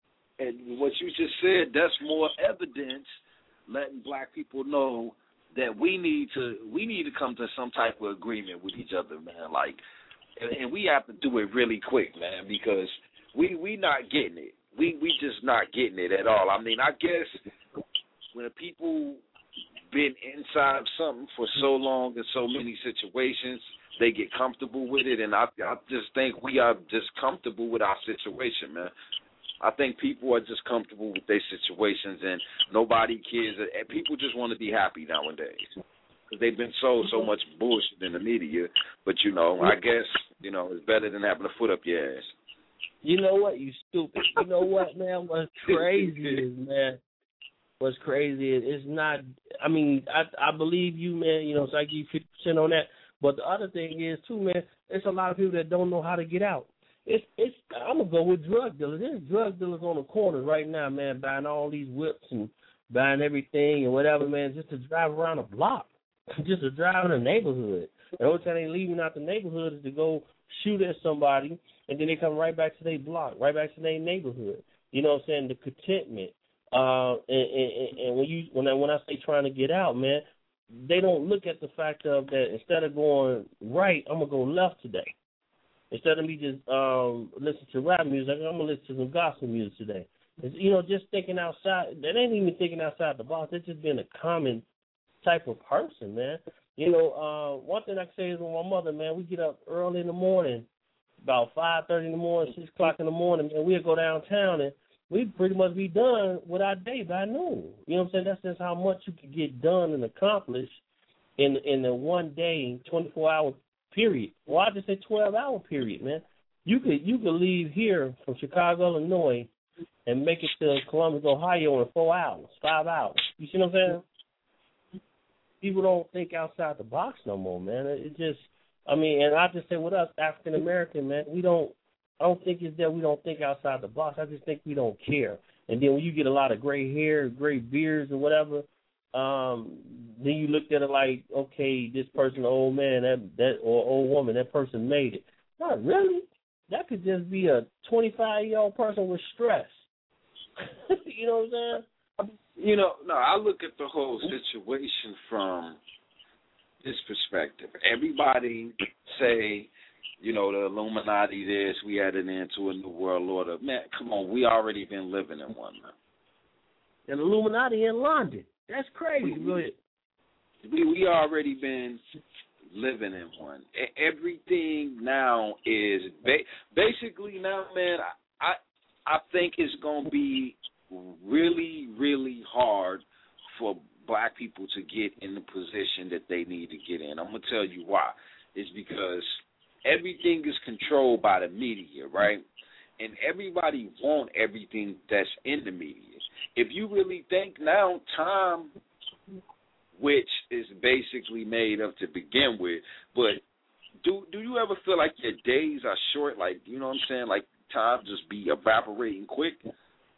And what you just said, that's more evidence letting black people know that we need to we need to come to some type of agreement with each other, man. Like, and, and we have to do it really quick, man, because we we not getting it. We we just not getting it at all. I mean, I guess when people been inside of something for so long in so many situations, they get comfortable with it, and I I just think we are just comfortable with our situation, man. I think people are just comfortable with their situations, and nobody cares. And people just want to be happy nowadays. Because they've been sold so much bullshit in the media. But, you know, I guess, you know, it's better than having a foot up your ass. You know what, you stupid. You know what, man? What's crazy is, man, what's crazy is it's not, I mean, I I believe you, man, you know, so I give you fifty percent on that. But the other thing is, too, man, there's a lot of people that don't know how to get out. It's it's. I'm gonna go with drug dealers. There's drug dealers on the corners right now, man, buying all these whips and buying everything and whatever, man, just to drive around the block, just to drive in the neighborhood. The only time they leaving out the neighborhood is to go shoot at somebody, and then they come right back to their block, right back to their neighborhood. You know what I'm saying? The contentment. Uh, and, and, and when you when I when I say trying to get out, man, they don't look at the fact of that instead of going right, I'm gonna go left today. Instead of me just um, listening to rap music, I'm going to listen to some gospel music today. It's, you know, just thinking outside. That ain't even thinking outside the box. That's just being a common type of person, man. You know, uh, one thing I can say is with my mother, man, we get up early in the morning, about five thirty in the morning, six o'clock in the morning, and we'll go downtown, and we'd pretty much be done with our day by noon. You know what I'm saying? That's just how much you can get done and accomplish in in a one-day, twenty-four hour period. Well, I just say twelve hour period, man. You could you could leave here from Chicago, Illinois, and make it to Columbus, Ohio in four hours, five hours. You see what I'm saying? People don't think outside the box no more, man. It just, I mean, and I just say with us African American, man, we don't. I don't think it's that we don't think outside the box. I just think we don't care. And then when you get a lot of gray hair, gray beards, or whatever. Um, then you looked at it like, okay, this person, old man, that that or old woman, that person made it. Not really. That could just be a twenty-five year old person with stress. You know what I'm saying? You know, no, I look at the whole situation from this perspective. Everybody say, you know, the Illuminati this, we added into a new world order. Man, come on, we already been living in one, man. The Illuminati in London. That's crazy. We, we we already been living in one. Everything now is ba- basically now, man. I I think it's gonna be really really hard for black people to get in the position that they need to get in. I'm gonna tell you why. It's because everything is controlled by the media, right? And everybody want everything that's in the media. If you really think now, time, which is basically made up to begin with, but do do you ever feel like your days are short? Like, you know what I'm saying? Like time just be evaporating quick? You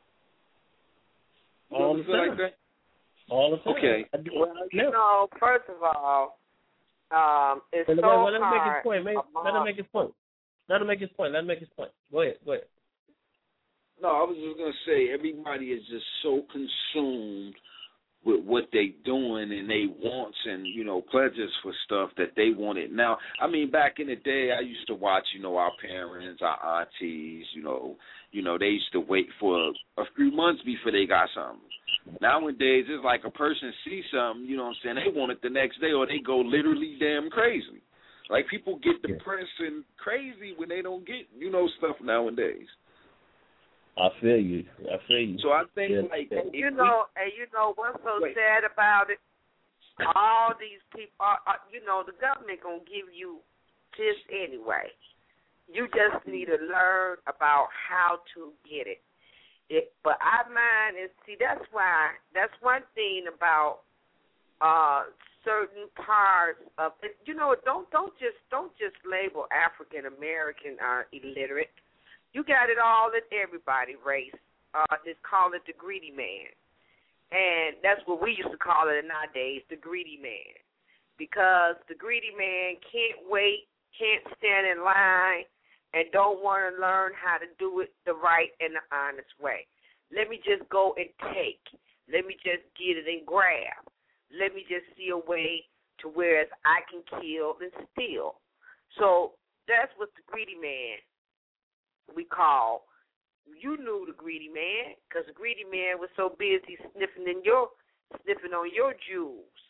All the feel time. like that? All the time. Okay. Well, you know, first of all, um, it's well, so well, let him hard. make his point. Make, let him make his point. Let him make his point. Let him make his point. Go ahead. Go ahead. No, I was just going to say everybody is just so consumed with what they doing and they wants and, you know, pleasures for stuff that they want it now. I mean, back in the day, I used to watch, you know, our parents, our aunties, you know, you know, they used to wait for a few months before they got something. Nowadays, it's like a person sees something, you know what I'm saying, they want it the next day or they go literally damn crazy. Like, people get depressed and crazy when they don't get, you know, stuff nowadays. I feel you. I feel you. So I think, yeah. like, and you know, we, and you know what's so wait. sad about it? All these people, are, are, you know, the government gonna give you this anyway. You just need to learn about how to get it. It, but I mind is see that's why that's one thing about uh, certain parts of it. You know, don't don't just don't just label African American uh, illiterate. You got it all in everybody race. Uh, just call it the greedy man. And that's what we used to call it in our days, the greedy man. Because the greedy man can't wait, can't stand in line, and don't want to learn how to do it the right and the honest way. Let me just go and take. Let me just get it and grab. Let me just see a way to where I can kill and steal. So that's what the greedy man we call. You knew the greedy man because the greedy man was so busy sniffing in your, sniffing on your jewels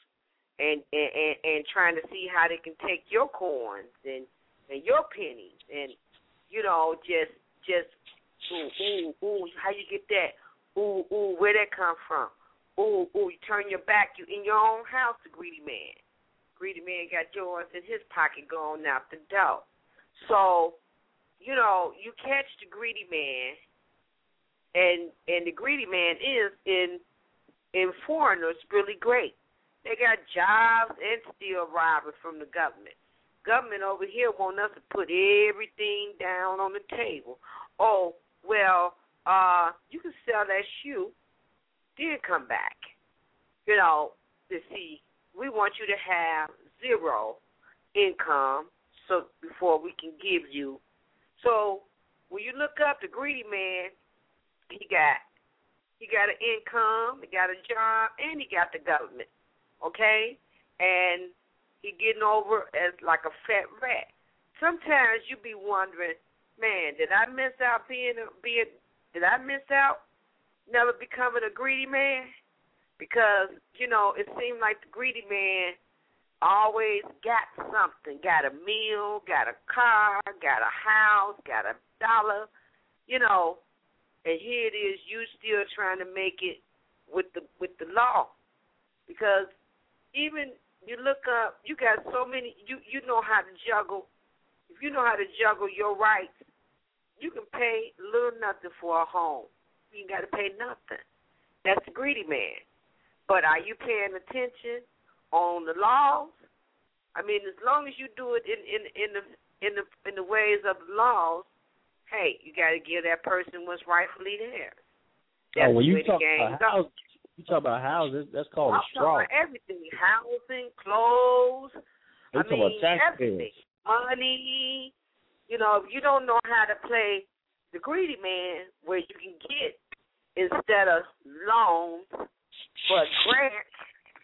and and, and, and trying to see how they can take your coins and, and your pennies and, you know, just, just, ooh, ooh, ooh, how you get that? Ooh, ooh, where that come from? Ooh, ooh, you turn your back, you in your own house, the greedy man. Greedy man got yours in his pocket going out the door. So, you know, you catch the greedy man, and and the greedy man is in in foreigners really great. They got jobs and still robbing from the government. Government over here want us to put everything down on the table. Oh, well, uh, you can sell that shoe, then come back. You know, to see, we want you to have zero income so before we can give you. So when you look up the greedy man, he got he got an income, he got a job, and he got the government. Okay? And he getting over as like a fat rat. Sometimes you be wondering, man, did I miss out being a being did I miss out never becoming a greedy man? Because, you know, it seemed like the greedy man always got something, got a meal, got a car, got a house, got a dollar, you know, and here it is, you still trying to make it with the with the law. Because even you look up, you got so many, you, you know how to juggle. If you know how to juggle your rights, you can pay little nothing for a home. You ain't got to pay nothing. That's the greedy man. But are you paying attention on the laws? I mean, as long as you do it in, in, in the in the in the ways of the laws, hey, you got to give that person what's rightfully theirs. That's oh, when you the talk game about houses, you talk about houses, that's called I'm a straw. talking about everything: housing, clothes. They I talk mean, about tax everything. Money. You know, if you don't know how to play the greedy man, where you can get instead of loans, but grants.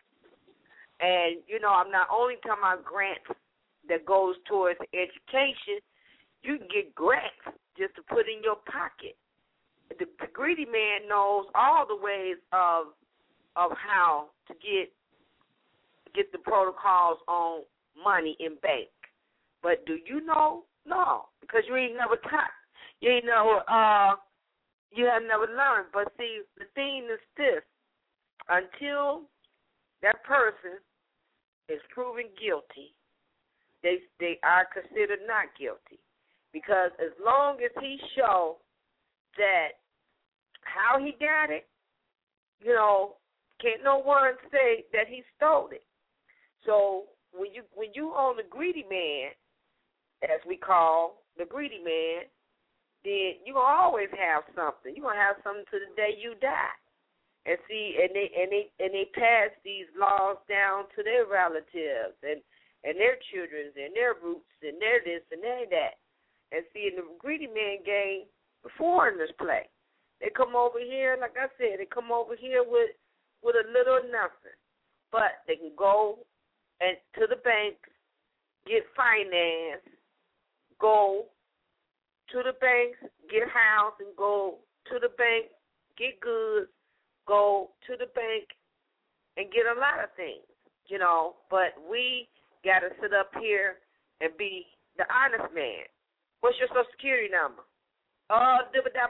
And, you know, I'm not only talking about grants that goes towards education. You can get grants just to put in your pocket. The, the greedy man knows all the ways of of how to get get the protocols on money in bank. But do you know? No, because you ain't never taught. You ain't never, uh, you have never learned. But see, the thing is this: until that person is proven guilty, they they are considered not guilty. Because as long as he shows that how he got it, you know, can't no one say that he stole it. So when you when you own the greedy man, as we call the greedy man, then you're gonna always have something. You're gonna have something to the day you die. And see, and they and they and they pass these laws down to their relatives and, and their children and their roots and their this and their that. And see, in the greedy man game, the foreigners play. They come over here, like I said, they come over here with with a little or nothing, but they can go and to the bank, get finance, go to the banks, get a house, and go to the bank, get goods. Go to the bank and get a lot of things, you know, but we got to sit up here and be the honest man. What's your Social Security number? Oh,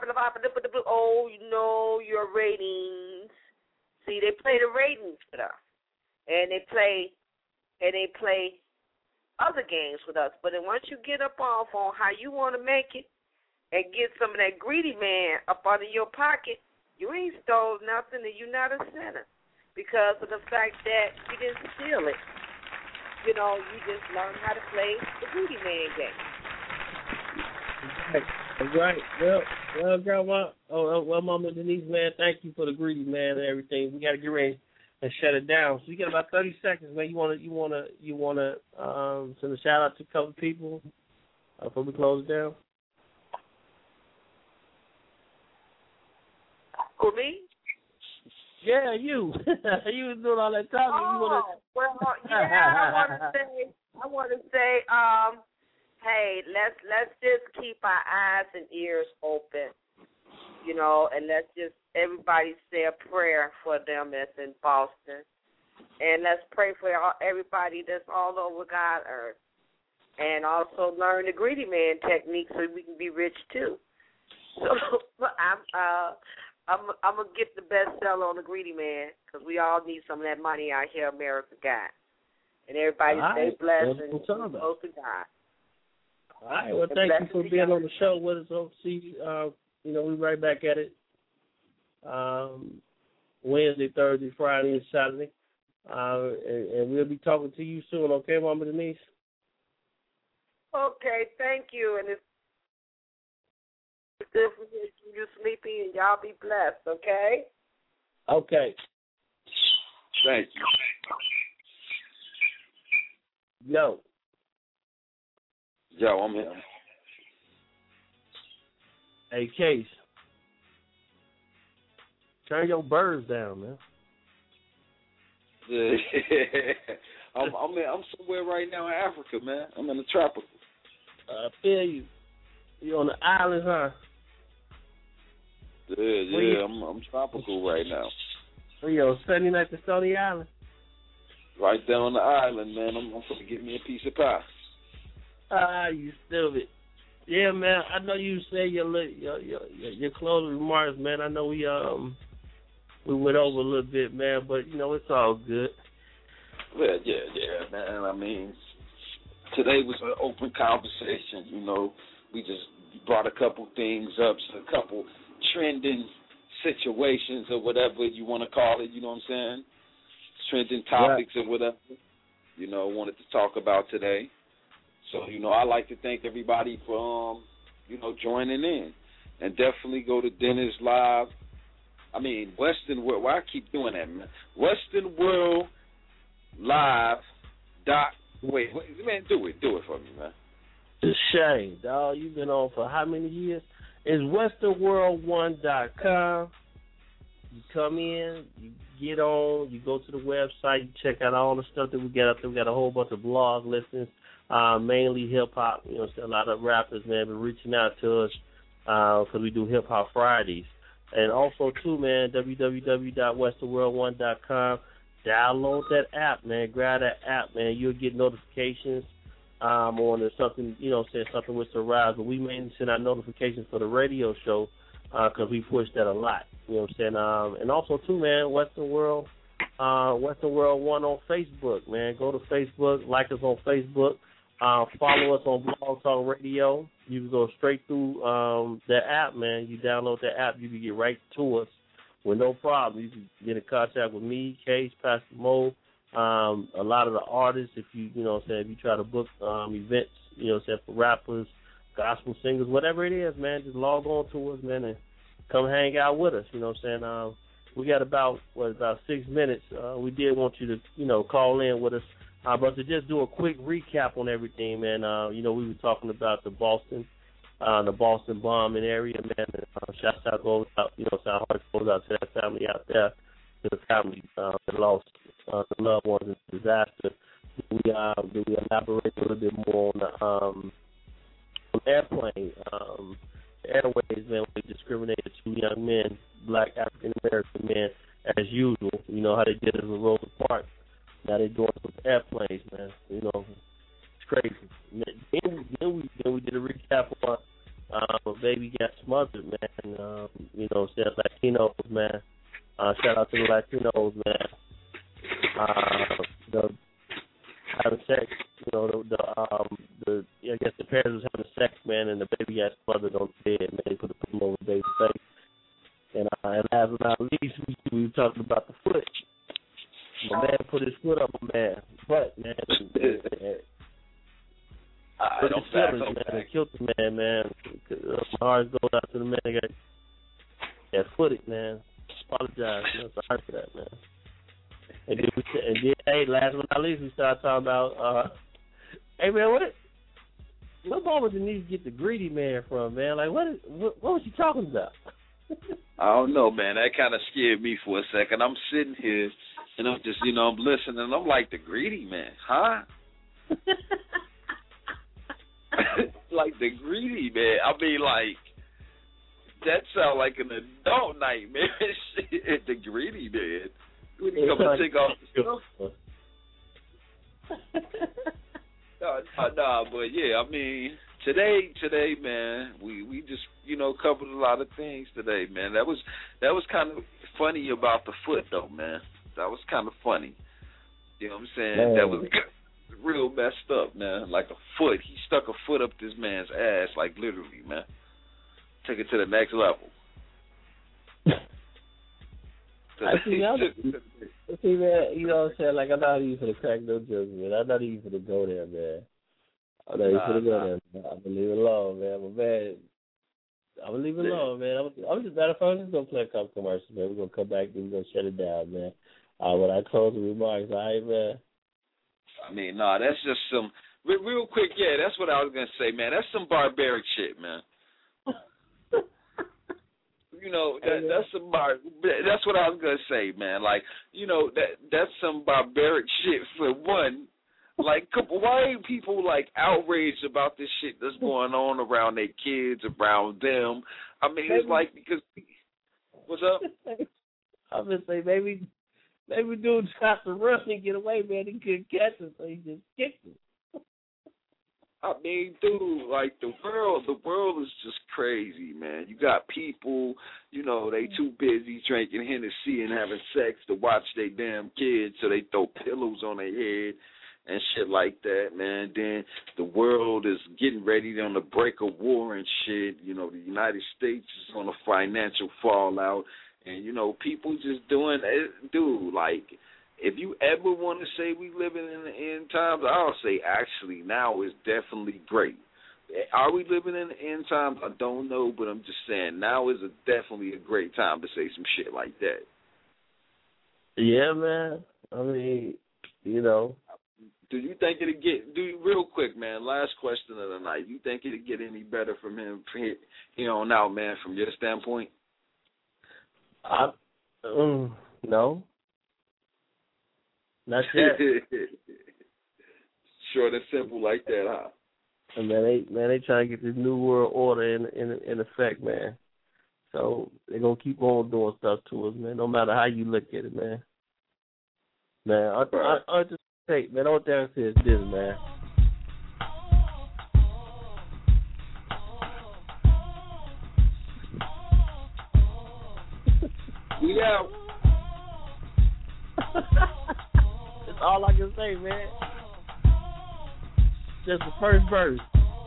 oh, you know your ratings. See, they play the ratings with us, and they play, and they play other games with us. But then once you get up off on how you want to make it and get some of that greedy man up under your pocket, you ain't stole nothing and you're not a sinner because of the fact that you didn't steal it. You know, you just learned how to play the greedy man game. Right. right. Well, well, Grandma, oh, well, Mama Denise, man, thank you for the greedy man and everything. We got to get ready and shut it down. So you got about thirty seconds, man. You want to, you want to, you want to um, send a shout out to a couple people uh, before we close it down? Who, me? Yeah, you. You was doing all that talking. Oh, you wanna... well, yeah, I want to say, I want to say, um, hey, let's let's just keep our eyes and ears open, you know, and let's just everybody say a prayer for them that's in Boston. And let's pray for all, everybody that's all over God earth. And also learn the greedy man technique so we can be rich too. So I'm uh, I'm I'm gonna get the bestseller on the greedy man because we all need some of that money out here America got. And everybody all stay right. blessed That's and close to God. All right. Well, thank you for being on the show with us. Hope to see you. Uh, you know, we right back at it. Um, Wednesday, Thursday, Friday, and Saturday. Uh, and, and we'll be talking to you soon, okay, Mama Denise? Okay, thank you. And it's good for you, you sleepy, and y'all be blessed, okay? Okay. Thank you. Yo. Yo, I'm here. Hey, Case. Turn your birds down, man. Yeah. I'm I'm, in, I'm somewhere right now in Africa, man. I'm in the tropical. I feel you. You on the islands, huh? Yeah, yeah. I'm I'm tropical right now. Where you on Sunday night to Stony Island? Right there on the island, man. I'm, I'm going to get me a piece of pie. Ah, you stupid. Yeah, man. I know you say your your your, your closing remarks, man. I know we um we went over a little bit, man, but you know it's all good. Well, yeah, yeah, man. I mean, today was an open conversation. You know, we just brought a couple things up, a couple trending situations or whatever you want to call it. You know what I'm saying? Trending topics right. or whatever. You know, wanted to talk about today. So, you know, I like to thank everybody for, um, you know, joining in. And definitely go to Dennis Live. I mean, Western World. Why I keep doing that, man? Western World Live dot. Wait, wait, man, do it. Do it for me, man. It's a shame, dog. You've been on for how many years? It's western world one dot com. You come in, you get on, you go to the website, you check out all the stuff that we got up there. We got a whole bunch of blog listings. Uh, mainly hip-hop, you know, a lot of rappers, man, been reaching out to us because uh, we do Hip-Hop Fridays. And also, too, man, w w w dot western world one dot com. Download that app, man. Grab that app, man. You'll get notifications um, on there's something, you know, saying something with the rise. But we mainly send out notifications for the radio show because uh, we push that a lot. You know what I'm saying? Um, and also, too, man, Western World, uh, Western World one on Facebook, man. Go to Facebook, like us on Facebook. Uh, follow us on Blog Talk Radio. You can go straight through um, the app, man. You download the app, you can get right to us with no problem. You can get in contact with me, Case, Pastor Mo, um, a lot of the artists. If you, you know what I'm saying, if you try to book um, events, you know what I'm saying, for rappers, gospel singers, whatever it is, man, just log on to us, man, and come hang out with us. You know what I'm saying? Um, we got about, what, about six minutes. Uh, we did want you to, you know, call in with us. Uh, but to just do a quick recap on everything, man, uh, you know, we were talking about the Boston, uh, the Boston bombing area, man. And, uh, shouts out goes out, you know, our hearts goes out to that family out there, to the family uh, that lost uh, the loved ones in the disaster. Do we, uh, do we elaborate a little bit more on the, um, on the airplane, um, the airways, man, we discriminated two young men, black African-American men, as usual. You know how they did it in Rosa Parks. Now they're doing it with airplanes, man. You know, it's crazy. Then, then, we, then we did a recap on uh, Baby Got Smothered, man. Um, you know, said Latinos, man. Uh, shout out to the Latinos, man. Uh, the having sex, you know, the, the um, the I guess the parents was having sex, man, and the baby got smothered on the bed, man. They put a pillow over the baby's face. And, uh, and last but not least, we, we were talking about the foot. My man put his foot up, my man. But, man, I put don't his back, feelings, don't man. back. They killed the man, man. Uh, my heart goes out to the man that got that footed, man. Apologize, man. Sorry for that, man. And then, we, and then, hey, last but not least, we started talking about, uh, hey, man, what, what Mama Denise get the greedy man from, man? Like, what, is, what, what was she talking about? I don't know, man. That kind of scared me for a second. I'm sitting here, and I'm just, you know, I'm listening, and I'm like, the greedy man, huh? Like, the greedy man. I mean, like, that sounds like an adult nightmare. Shit, the greedy man. What are you coming to take off the stuff. no, no, no, but yeah, I mean, today, today, man, we, we just, you know, covered a lot of things today, man. That was that was kind of funny about the foot, though, man. That was kind of funny. You know what I'm saying? Man. That was real messed up, man. Like a foot. He stuck a foot up this man's ass, like literally, man. Take it to the next level. I see, I see, man, you know what I'm saying? Like, I'm not even gonna crack no jokes, man. I'm not even gonna go there, man. I'm not even gonna go there, man. I'm gonna leave it alone, man. But, man, I'm gonna leave it alone, man. I'm, I'm just, matter of fact, I'm just gonna play a couple commercials, man. We're gonna come back and we're gonna shut it down, man. Uh, when I close the remarks, all right, man? I mean, nah, that's just some, real quick, yeah, that's what I was gonna say, man. That's some barbaric shit, man. You know, that, that's some bar. That's what I was gonna say, man. Like, you know, that that's some barbaric shit for one. Like, why ain't people like outraged about this shit that's going on around their kids, around them? I mean, it's like because what's up? I'm gonna say maybe maybe dude tried to run and get away, man. He couldn't catch him, so he just kicked him. I mean, dude, like the world, the world is just crazy, man. You got people, you know, they too busy drinking Hennessy and having sex to watch their damn kids, so they throw pillows on their head and shit like that, man. Then the world is getting ready on the break of war and shit. You know, the United States is on a financial fallout, and you know, people just doing, dude, like. If you ever want to say we living in the end times, I'll say actually now is definitely great. Are we living in the end times? I don't know, but I'm just saying now is a, definitely a great time to say some shit like that. Yeah, man. I mean, you know. Do you think it'll get, do you, real quick, man, last question of the night, you think it'll get any better from him, you know, now, man, from your standpoint? I, um, no. Not yet. Short and simple like that, huh? And man, they man, they trying to get this new world order in in in effect, man. So they're gonna keep on doing stuff to us, man. No matter how you look at it, man. Man, I I, I just say, man, all there is this, man. We out. That's all I can say, man. Just the first verse.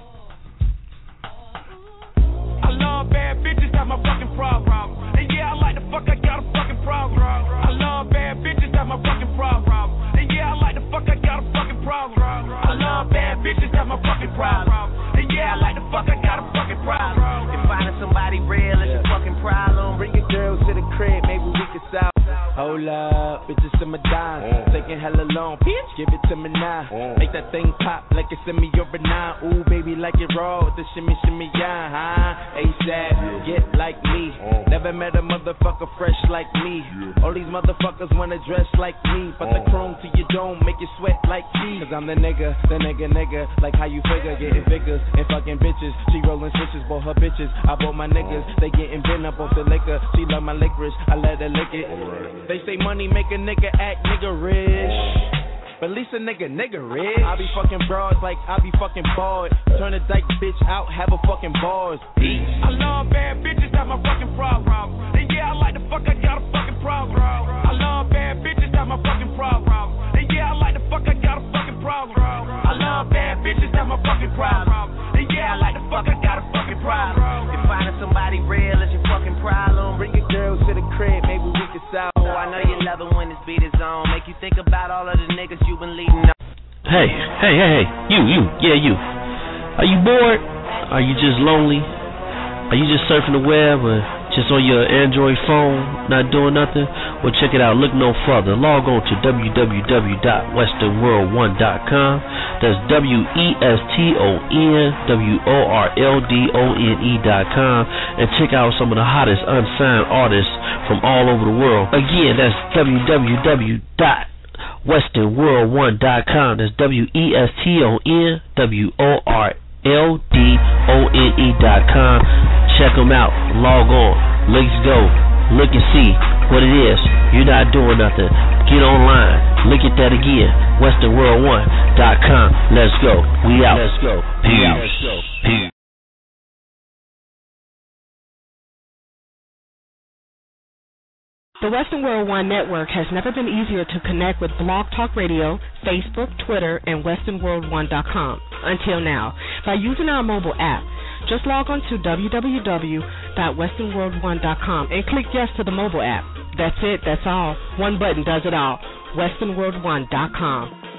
I love bad bitches, that's my fucking problem. And yeah, I like the fuck, I got a fucking problem. I love bad bitches, that's my fucking problem. And yeah, I like the fuck, I got a fucking problem. I love bad bitches, that's my fucking problem. And yeah, I like the fuck, I got a fucking problem. If finding somebody real is your fucking problem, bring your girls to the crib, maybe we can solve. Hold up, bitches in my dime. Mm. Taking hella long, bitch, give it to me now. Mm. Make that thing pop like it's in me over nine. Ooh, baby, like it raw with the shimmy, shimmy, yeah, huh? ASAP, get like me. Mm. Never met a motherfucker fresh like me. Yeah. All these motherfuckers wanna dress like me. But mm. the chrome to your dome make you sweat like me. Cause I'm the nigga, the nigga, nigga. Like how you figure, getting figures and fucking bitches. She rolling switches, bought her bitches. I bought my niggas, they getting bent up off the liquor. She love my licorice, I let her lick it. They say money make a nigga act niggerish, but at least a nigga nigga rich. I be fucking broads like I be fucking bored. Turn a dyke bitch out, have a fucking bars. Peace. I love bad bitches, that's my fucking problem. And yeah, I like the fuck, I got a fucking problem. I love bad bitches, that's my fucking problem. And yeah, I like the fuck, I got a fucking problem. I love bad bitches, that's my fucking problem. And yeah, I like the fuck, I got a fucking problem. If finding somebody real is your fucking problem, bring your girls to the crib, maybe we can solve. I know you love it when this beat is on. Make you think about all of the niggas you been leading on. Hey, hey, hey, hey, you, you, yeah, you. Are you bored? Are you just lonely? Are you just surfing the web or just on your Android phone, not doing nothing? Well, check it out. Look no further. Log on to w w w dot western world one dot com. That's W E S T O N W O R L D O N E dot com. And check out some of the hottest unsigned artists from all over the world. Again, that's w w w dot western world one dot com. That's W E S T O N W O R L D O N E dot com. Check them out. Log on. Let's go. Look and see what it is. You're not doing nothing. Get online. Look at that again. Western World One dot com. Let's go. We out. Let's go. Peace. Let's go. Peace. The Western World One Network has never been easier to connect with Blog Talk Radio, Facebook, Twitter, and Western World One dot com until now by using our mobile app. Just log on to w w w dot western world one dot com and click yes to the mobile app. That's it. That's all. One button does it all. Western World One dot com.